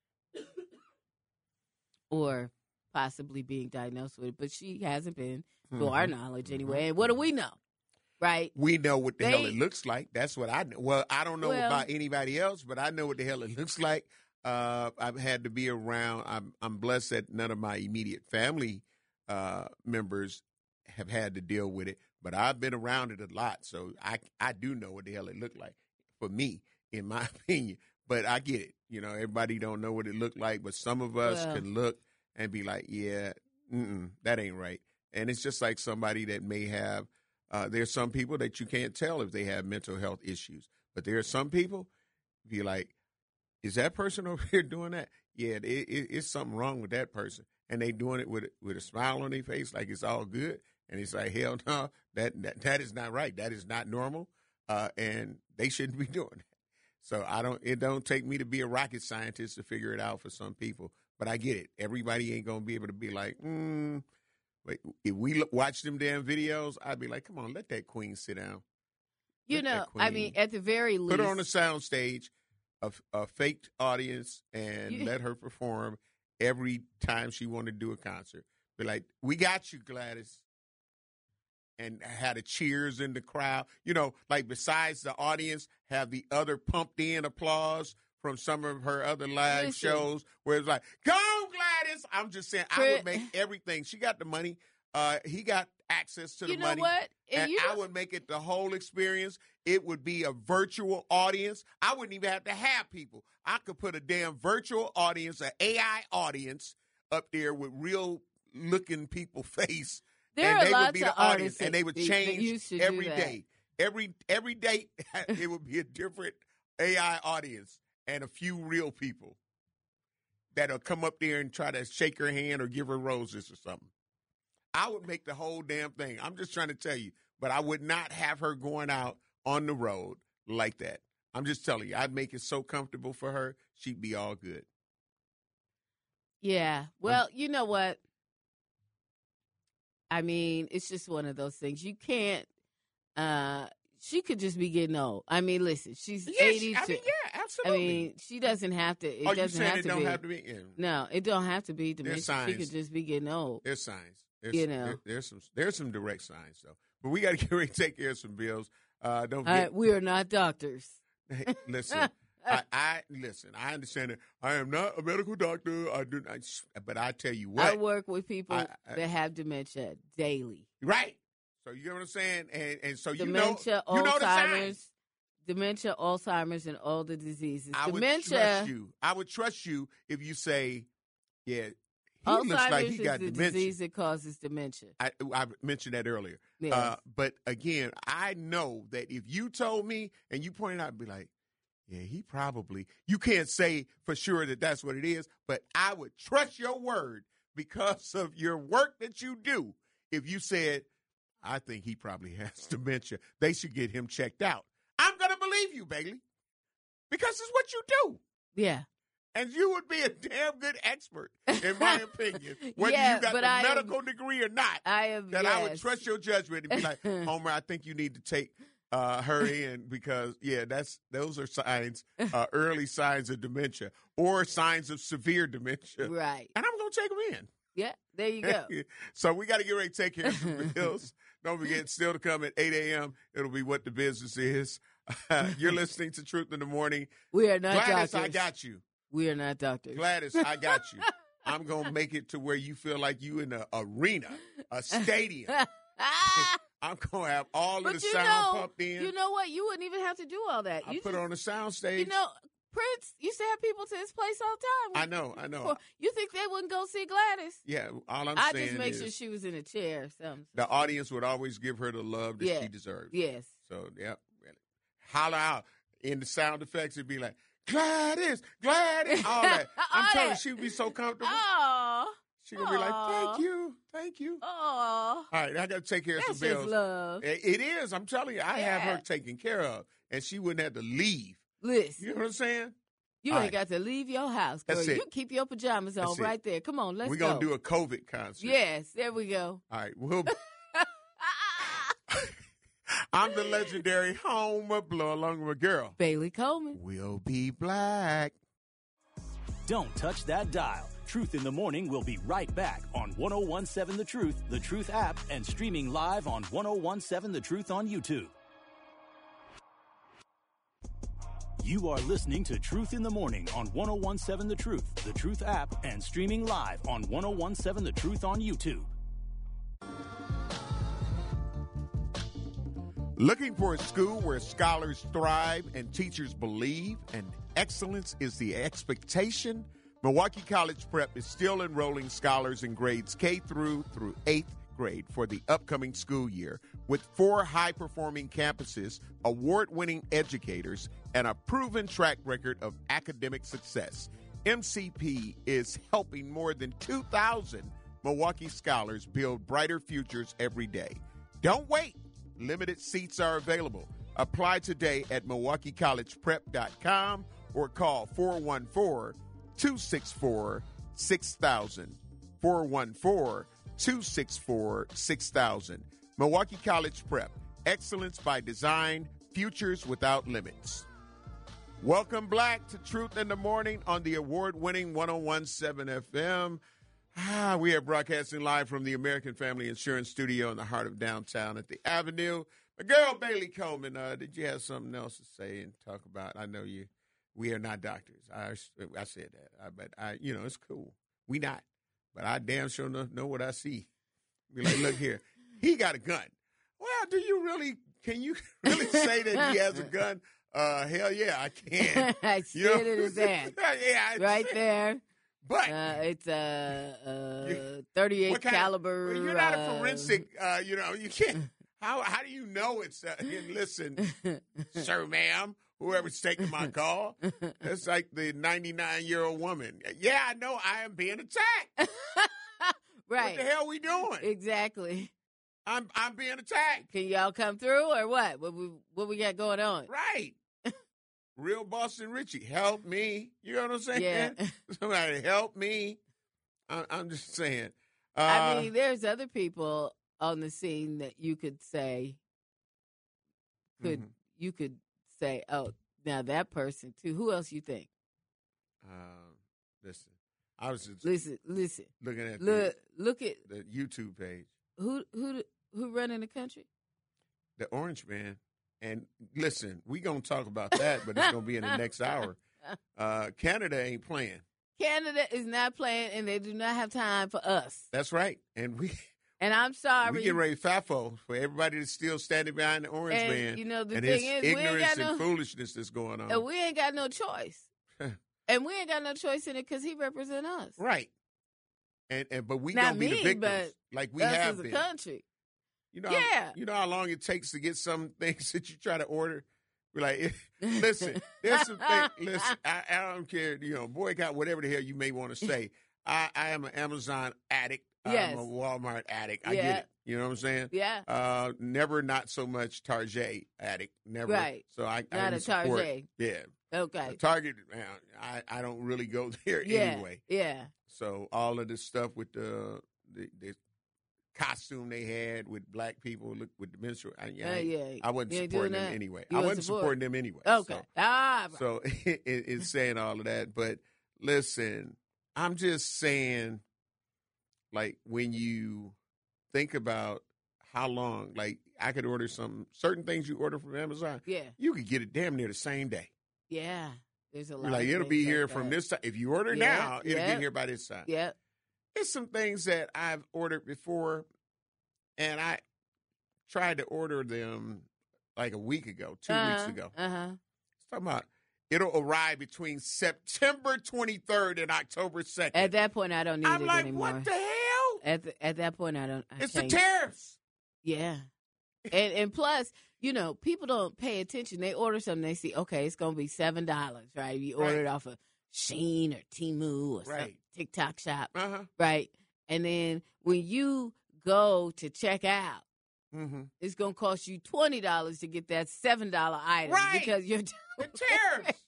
[SPEAKER 2] or possibly being diagnosed with it, but she hasn't been. to our knowledge anyway. And what do we know? Right?
[SPEAKER 1] We know what the hell it looks like. That's what I know. Well, I don't know about anybody else, but I know what the hell it looks like. I've had to be around. I'm blessed that none of my immediate family members have had to deal with it, but I've been around it a lot, so I do know what the hell it looked like for me, in my opinion. But I get it. You know, everybody don't know what it looked like, but some of us can look and be like, yeah, that ain't right. And it's just like somebody that may have, there's some people that you can't tell if they have mental health issues, but there are some people, be like, is that person over here doing that? Yeah, it's something wrong with that person. And they doing it with a smile on their face like it's all good. And it's like, hell no, that is not right. That is not normal. And they shouldn't be doing it. So it don't take me to be a rocket scientist to figure it out for some people. But I get it. Everybody ain't going to be able to be like, but if we watch them damn videos, I'd be like, come on, let that queen sit down.
[SPEAKER 2] You know, I mean, at the very least.
[SPEAKER 1] Put her on the sound stage, a faked audience, and let her perform every time she want to do a concert. Be like, we got you, Gladys. And had a cheers in the crowd. You know, like besides the audience, have the other pumped in applause from some of her other live shows where it's like, go Gladys. I'm just saying, I would make everything. She got the money. He got access to the money.
[SPEAKER 2] You know what?
[SPEAKER 1] And I would make it the whole experience. It would be a virtual audience. I wouldn't even have to have people. I could put a damn virtual audience, an AI audience up there with real looking people face.
[SPEAKER 2] There
[SPEAKER 1] and
[SPEAKER 2] are
[SPEAKER 1] they
[SPEAKER 2] lots
[SPEAKER 1] would be the
[SPEAKER 2] of
[SPEAKER 1] audience,
[SPEAKER 2] artists
[SPEAKER 1] and they would change every
[SPEAKER 2] that.
[SPEAKER 1] day. Every day, it would be a different AI audience and a few real people that'll come up there and try to shake her hand or give her roses or something. I would make the whole damn thing. I'm just trying to tell you, but I would not have her going out on the road like that. I'm just telling you, I'd make it so comfortable for her, she'd be all good.
[SPEAKER 2] Yeah. Well, you know what? I mean, it's just one of those things. You can't, she could just be getting old. I mean, listen, she's 80.
[SPEAKER 1] I mean, yeah, absolutely.
[SPEAKER 2] I mean, she doesn't have to. It doesn't have to
[SPEAKER 1] don't
[SPEAKER 2] be.
[SPEAKER 1] Have to be
[SPEAKER 2] No, it don't have to be dementia.
[SPEAKER 1] There's signs.
[SPEAKER 2] She could just be getting old.
[SPEAKER 1] There's signs. There's some direct signs, though. But we got to get ready to take care of some bills. Don't forget.
[SPEAKER 2] We are not doctors.
[SPEAKER 1] Hey, listen. Listen. I understand that I am not a medical doctor. I do not, but I tell you what,
[SPEAKER 2] I work with people that have dementia daily.
[SPEAKER 1] Right. So you get what I'm saying, and so
[SPEAKER 2] dementia,
[SPEAKER 1] you know the signs.
[SPEAKER 2] Dementia, Alzheimer's, and all the diseases.
[SPEAKER 1] I would trust you if you say, yeah. He
[SPEAKER 2] Alzheimer's
[SPEAKER 1] looks like he
[SPEAKER 2] is
[SPEAKER 1] got
[SPEAKER 2] the
[SPEAKER 1] dementia.
[SPEAKER 2] disease that causes dementia.
[SPEAKER 1] I mentioned that earlier.
[SPEAKER 2] Yes.
[SPEAKER 1] But again, I know that if you told me and you pointed out, I'd be like, yeah, he probably, you can't say for sure that that's what it is, but I would trust your word because of your work that you do. If you said, I think he probably has dementia, they should get him checked out. I'm going to believe you, Bailey, because it's what you do.
[SPEAKER 2] Yeah.
[SPEAKER 1] And you would be a damn good expert, in my opinion, whether you got the medical degree or not. I would trust your judgment and be like, Homer, I think you need to take her in because, those are signs, early signs of dementia or signs of severe dementia.
[SPEAKER 2] Right.
[SPEAKER 1] And I'm going to take them in.
[SPEAKER 2] Yeah, there you go.
[SPEAKER 1] So we got to get ready to take care of some bills. Don't forget, still to come at 8 a.m., it'll be What the Business Is. You're listening to Truth in the Morning.
[SPEAKER 2] We are not
[SPEAKER 1] Gladys,
[SPEAKER 2] doctors.
[SPEAKER 1] I got you.
[SPEAKER 2] We are not doctors.
[SPEAKER 1] Gladys, I got you. I'm going to make it to where you feel like you in an arena, a stadium. I'm going to have all of the sound pumped in.
[SPEAKER 2] You know what? You wouldn't even have to do all that.
[SPEAKER 1] I put it on the sound stage.
[SPEAKER 2] You know, Prince used to have people to his place all the
[SPEAKER 1] time. I know.
[SPEAKER 2] You think they wouldn't go see Gladys?
[SPEAKER 1] Yeah, all I'm saying
[SPEAKER 2] I just make sure she was in a chair or something.
[SPEAKER 1] The audience would always give her the love that she deserves.
[SPEAKER 2] Yes.
[SPEAKER 1] So, holler out. In the sound effects, it'd be like, Gladys, all that. I'm telling you, she'd be so comfortable.
[SPEAKER 2] Aww.
[SPEAKER 1] She's going to be like, thank you.
[SPEAKER 2] Aww.
[SPEAKER 1] All right, I got to take care of some bills.
[SPEAKER 2] That's love.
[SPEAKER 1] It is. I'm telling you, I have her taken care of, and she wouldn't have to leave.
[SPEAKER 2] Listen.
[SPEAKER 1] You know what I'm saying?
[SPEAKER 2] You ain't got to leave your house, girl. You keep your pajamas on right there. Come on, let's go.
[SPEAKER 1] We're going to do a COVID concert.
[SPEAKER 2] Yes, there we go.
[SPEAKER 1] All right, I'm the legendary Homer Blow along with my girl,
[SPEAKER 2] Bailey Coleman.
[SPEAKER 1] We'll be black.
[SPEAKER 3] Don't touch that dial. Truth in the Morning will be right back on 101.7 The Truth app, and streaming live on 101.7 The Truth on YouTube. You are listening to Truth in the Morning on 101.7 The Truth app, and streaming live on 101.7 The Truth on YouTube.
[SPEAKER 1] Looking for a school where scholars thrive and teachers believe and excellence is the expectation? Milwaukee College Prep is still enrolling scholars in grades K through 8th grade for the upcoming school year, with 4 high-performing campuses, award-winning educators, and a proven track record of academic success. MCP is helping more than 2,000 Milwaukee scholars build brighter futures every day. Don't wait. Limited seats are available. Apply today at MilwaukeeCollegePrep.com or call 414-264-6000. 414-264-6000. Milwaukee College Prep. Excellence by design. Futures without limits. Welcome back to Truth in the Morning on the award-winning 101.7 FM. We are broadcasting live from the American Family Insurance Studio in the heart of downtown at the Avenue. My girl, Bailey Coleman, did you have something else to say and talk about? I know we are not doctors. I said that, but it's cool. We not, but I damn sure know what I see. Be like, look here, he got a gun. Well, can you really say that he has a gun? Hell yeah, I can.
[SPEAKER 2] I see it in his hand.
[SPEAKER 1] Yeah,
[SPEAKER 2] right there.
[SPEAKER 1] But
[SPEAKER 2] it's a 38 caliber.
[SPEAKER 1] Well, you're not a forensic. You can't. How do you know it's? Listen, sir, ma'am, whoever's taking my call, it's like the 99-year-old woman. Yeah, I know I am being attacked.
[SPEAKER 2] Right.
[SPEAKER 1] What the hell we doing?
[SPEAKER 2] Exactly.
[SPEAKER 1] I'm being attacked.
[SPEAKER 2] Can y'all come through or what? What we got going on?
[SPEAKER 1] Right. Real Boston Richie, help me. You know what I'm saying?
[SPEAKER 2] Yeah.
[SPEAKER 1] Somebody help me. I'm just saying.
[SPEAKER 2] I mean, there's other people on the scene that you could say, you could say, oh, now that person too. Who else you think?
[SPEAKER 1] Listen, I was just
[SPEAKER 2] listen.
[SPEAKER 1] Looking at
[SPEAKER 2] look at
[SPEAKER 1] the YouTube page.
[SPEAKER 2] Who running the country?
[SPEAKER 1] The Orange Man. And listen, we gonna talk about that, but it's gonna be in the next hour. Canada ain't playing.
[SPEAKER 2] Canada is not playing, and they do not have time for us.
[SPEAKER 1] That's right. And
[SPEAKER 2] I'm sorry.
[SPEAKER 1] We get ready FAFO for everybody that's still standing behind the Orange Man.
[SPEAKER 2] You know, the
[SPEAKER 1] and
[SPEAKER 2] thing
[SPEAKER 1] his
[SPEAKER 2] is,
[SPEAKER 1] ignorance and foolishness that's going on.
[SPEAKER 2] And we ain't got no choice. And we ain't got no choice in it because he represents us.
[SPEAKER 1] Right. But we
[SPEAKER 2] not
[SPEAKER 1] gonna be the victims,
[SPEAKER 2] but
[SPEAKER 1] like we
[SPEAKER 2] us
[SPEAKER 1] have
[SPEAKER 2] as a
[SPEAKER 1] been.
[SPEAKER 2] country.
[SPEAKER 1] You know how long it takes to get some things that you try to order? We're like, listen, there's some things. Listen, I don't care. Boycott, whatever the hell you may want to say. I am an Amazon addict.
[SPEAKER 2] Yes.
[SPEAKER 1] I'm a Walmart addict. I get it. You know what I'm saying?
[SPEAKER 2] Yeah.
[SPEAKER 1] Never not so much Target addict. Never.
[SPEAKER 2] Right.
[SPEAKER 1] So I
[SPEAKER 2] not a Target.
[SPEAKER 1] Yeah.
[SPEAKER 2] Okay.
[SPEAKER 1] Target. I don't really go there anyway.
[SPEAKER 2] Yeah.
[SPEAKER 1] So all of this stuff with the costume they had with black people, look with the minstrel. I wasn't supporting them anyway. I wasn't supporting them anyway.
[SPEAKER 2] Okay.
[SPEAKER 1] So it's saying all of that. But listen, I'm just saying, like, when you think about how long, like, I could order certain things you order from Amazon.
[SPEAKER 2] Yeah.
[SPEAKER 1] You could get it damn near the same day.
[SPEAKER 2] Yeah. There's a lot.
[SPEAKER 1] Like, it'll be here from this time. If you order now, it'll get here by this time.
[SPEAKER 2] Yeah.
[SPEAKER 1] There's some things that I've ordered before, and I tried to order them like a week ago, 2 weeks ago. Talking about it'll arrive between September 23rd and October 2nd.
[SPEAKER 2] At that point, I don't need it anymore.
[SPEAKER 1] I'm like, what the hell?
[SPEAKER 2] At that point, I don't.
[SPEAKER 1] It's the tariffs.
[SPEAKER 2] Yeah. And plus, people don't pay attention. They order something, they see, okay, it's going to be $7, right? You order it off of Shein or Temu or some TikTok shop, right? And then when you go to check out, it's going to cost you $20 to get that $7 item.
[SPEAKER 1] Right.
[SPEAKER 2] Because you're
[SPEAKER 1] the tariffs.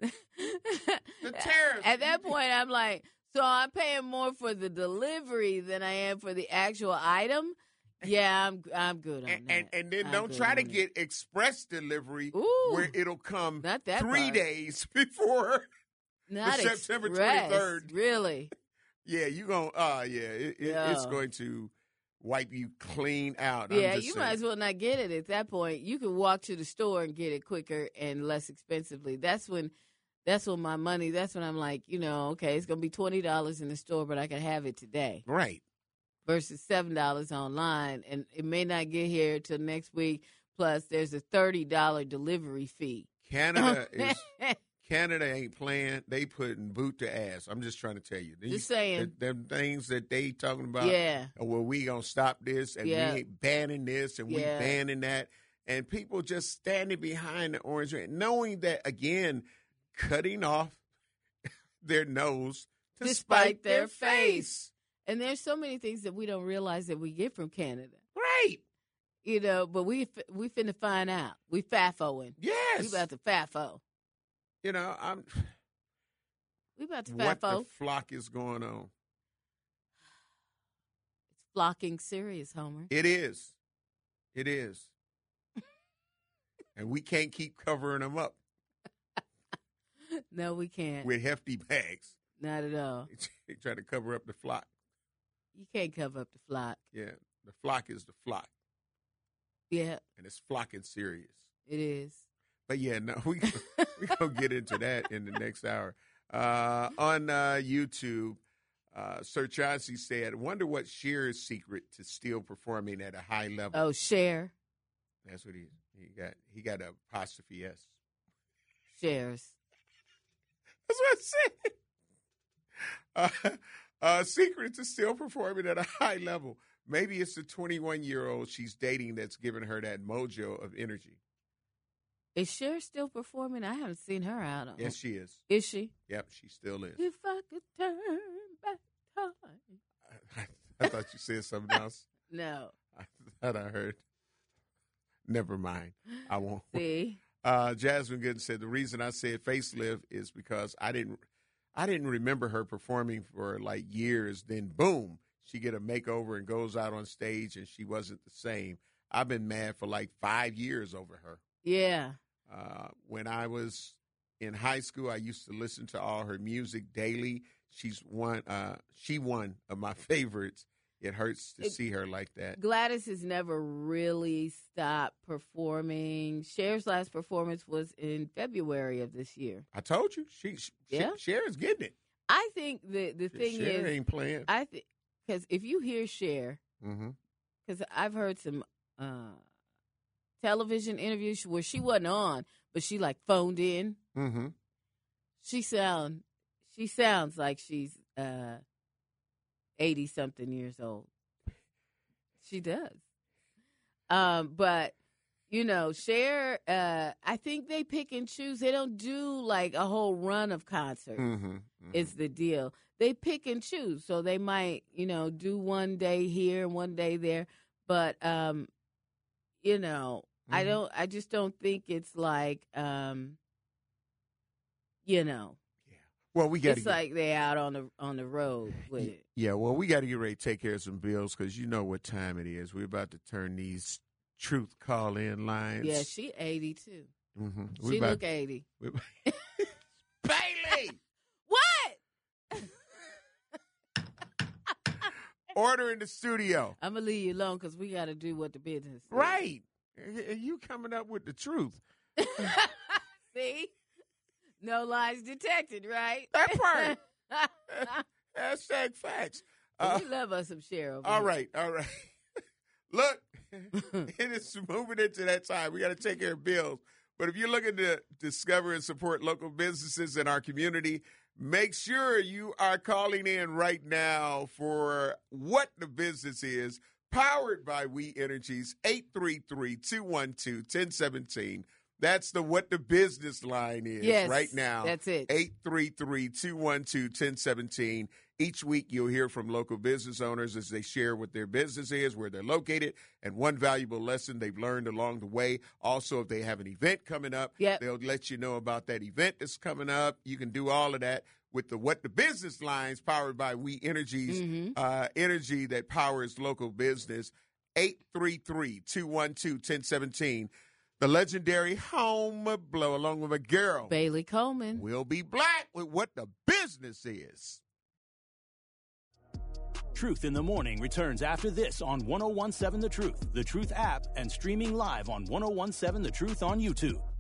[SPEAKER 1] The tariffs.
[SPEAKER 2] At that point, I'm like, so I'm paying more for the delivery than I am for the actual item? Yeah, I'm good on that.
[SPEAKER 1] And then don't try to get express delivery where it'll come 3 days before September 23rd.
[SPEAKER 2] Really?
[SPEAKER 1] Yeah, you going it's going to wipe you clean out.
[SPEAKER 2] Yeah, you might as well not get it at that point. You can walk to the store and get it quicker and less expensively. That's when my money, that's when I'm like, okay, it's going to be $20 in the store, but I can have it today.
[SPEAKER 1] Right.
[SPEAKER 2] Versus $7 online, and it may not get here till next week. Plus, there's a $30 delivery fee.
[SPEAKER 1] Canada ain't playing. They putting boot to ass. I'm just trying to tell you.
[SPEAKER 2] Just saying.
[SPEAKER 1] Them things that they talking about.
[SPEAKER 2] Yeah.
[SPEAKER 1] Well, we going to stop this, and we ain't banning this, and we banning that. And people just standing behind the orange man, knowing that, again, cutting off their nose to spite their face.
[SPEAKER 2] And there's so many things that we don't realize that we get from Canada.
[SPEAKER 1] Right.
[SPEAKER 2] But we finna find out. We FAFOing.
[SPEAKER 1] Yes.
[SPEAKER 2] We about to FAFO.
[SPEAKER 1] We
[SPEAKER 2] about to FAFO.
[SPEAKER 1] What the flock is going on?
[SPEAKER 2] It's flocking serious, Homer.
[SPEAKER 1] It is. And we can't keep covering them up.
[SPEAKER 2] No, we can't.
[SPEAKER 1] With hefty bags.
[SPEAKER 2] Not at all.
[SPEAKER 1] They try to cover up the flock.
[SPEAKER 2] You can't cover up the flock.
[SPEAKER 1] Yeah. The flock is the flock.
[SPEAKER 2] Yeah.
[SPEAKER 1] And it's flocking serious.
[SPEAKER 2] It is.
[SPEAKER 1] But yeah, no, we going to get into that in the next hour. On YouTube, Sir Chauncey said, wonder what Cher's secret to still performing at a high level.
[SPEAKER 2] Oh, Cher.
[SPEAKER 1] That's what he got an apostrophe S.
[SPEAKER 2] Cher's.
[SPEAKER 1] That's what I said. Secret to still performing at a high level. Maybe it's the 21-year-old she's dating that's giving her that mojo of energy.
[SPEAKER 2] Is Cher still performing? I haven't seen her out.
[SPEAKER 1] Yes, she is.
[SPEAKER 2] Is she?
[SPEAKER 1] Yep, she still is.
[SPEAKER 2] If I could turn back time.
[SPEAKER 1] I thought you said something else.
[SPEAKER 2] No.
[SPEAKER 1] I thought I heard. Never mind. I won't.
[SPEAKER 2] See?
[SPEAKER 1] Jasmine Gooden said, the reason I said facelift is because I didn't remember her performing for like years. Then, boom, she get a makeover and goes out on stage, and she wasn't the same. I've been mad for like 5 years over her.
[SPEAKER 2] Yeah.
[SPEAKER 1] When I was in high school, I used to listen to all her music daily. She one of my favorites. It hurts to see her like that.
[SPEAKER 2] Gladys has never really stopped performing. Cher's last performance was in February of this year.
[SPEAKER 1] I told you, Cher is getting it.
[SPEAKER 2] I think the thing
[SPEAKER 1] Cher ain't playing.
[SPEAKER 2] I think because if you hear Cher, because I've heard some television interviews where she wasn't on, but she like phoned in.
[SPEAKER 1] Mm-hmm.
[SPEAKER 2] She sounds like she's 80-something years old. She does. But, Cher, I think they pick and choose. They don't do like a whole run of concerts. It's the deal. They pick and choose. So they might, do one day here and one day there. But, I just don't think it's like, Well, it's like they out on the road with it.
[SPEAKER 1] Yeah, well, we got to get ready to take care of some bills because you know what time it is. We're about to turn these truth call-in lines.
[SPEAKER 2] Yeah, she 80 too.
[SPEAKER 1] Mm-hmm.
[SPEAKER 2] She look 80.
[SPEAKER 1] Bailey!
[SPEAKER 2] What?
[SPEAKER 1] Order in the studio.
[SPEAKER 2] I'm going to leave you alone because we got to do what the business is.
[SPEAKER 1] Right. You coming up with the truth.
[SPEAKER 2] See? No lies detected, right?
[SPEAKER 1] That part. Hashtag facts.
[SPEAKER 2] We love us some Cher over
[SPEAKER 1] all
[SPEAKER 2] here.
[SPEAKER 1] All right. Look, it is moving into that time. We got to take care of bills. But if you're looking to discover and support local businesses in our community, make sure you are calling in right now for What the Business Is, powered by We Energies, 833-212-1017. That's the What the Business line is right now.
[SPEAKER 2] That's it.
[SPEAKER 1] 833-212-1017. Each week you'll hear from local business owners as they share what their business is, where they're located, and one valuable lesson they've learned along the way. Also, if they have an event coming up, they'll let you know about that event that's coming up. You can do all of that with the What the Business lines powered by We Energies, energy that powers local business. 833-212-1017. The legendary Home Blow, along with a girl,
[SPEAKER 2] Bailey Coleman,
[SPEAKER 1] will be black with What the Business Is.
[SPEAKER 3] Truth in the Morning returns after this on 1017 The Truth App, and streaming live on 1017 The Truth on YouTube.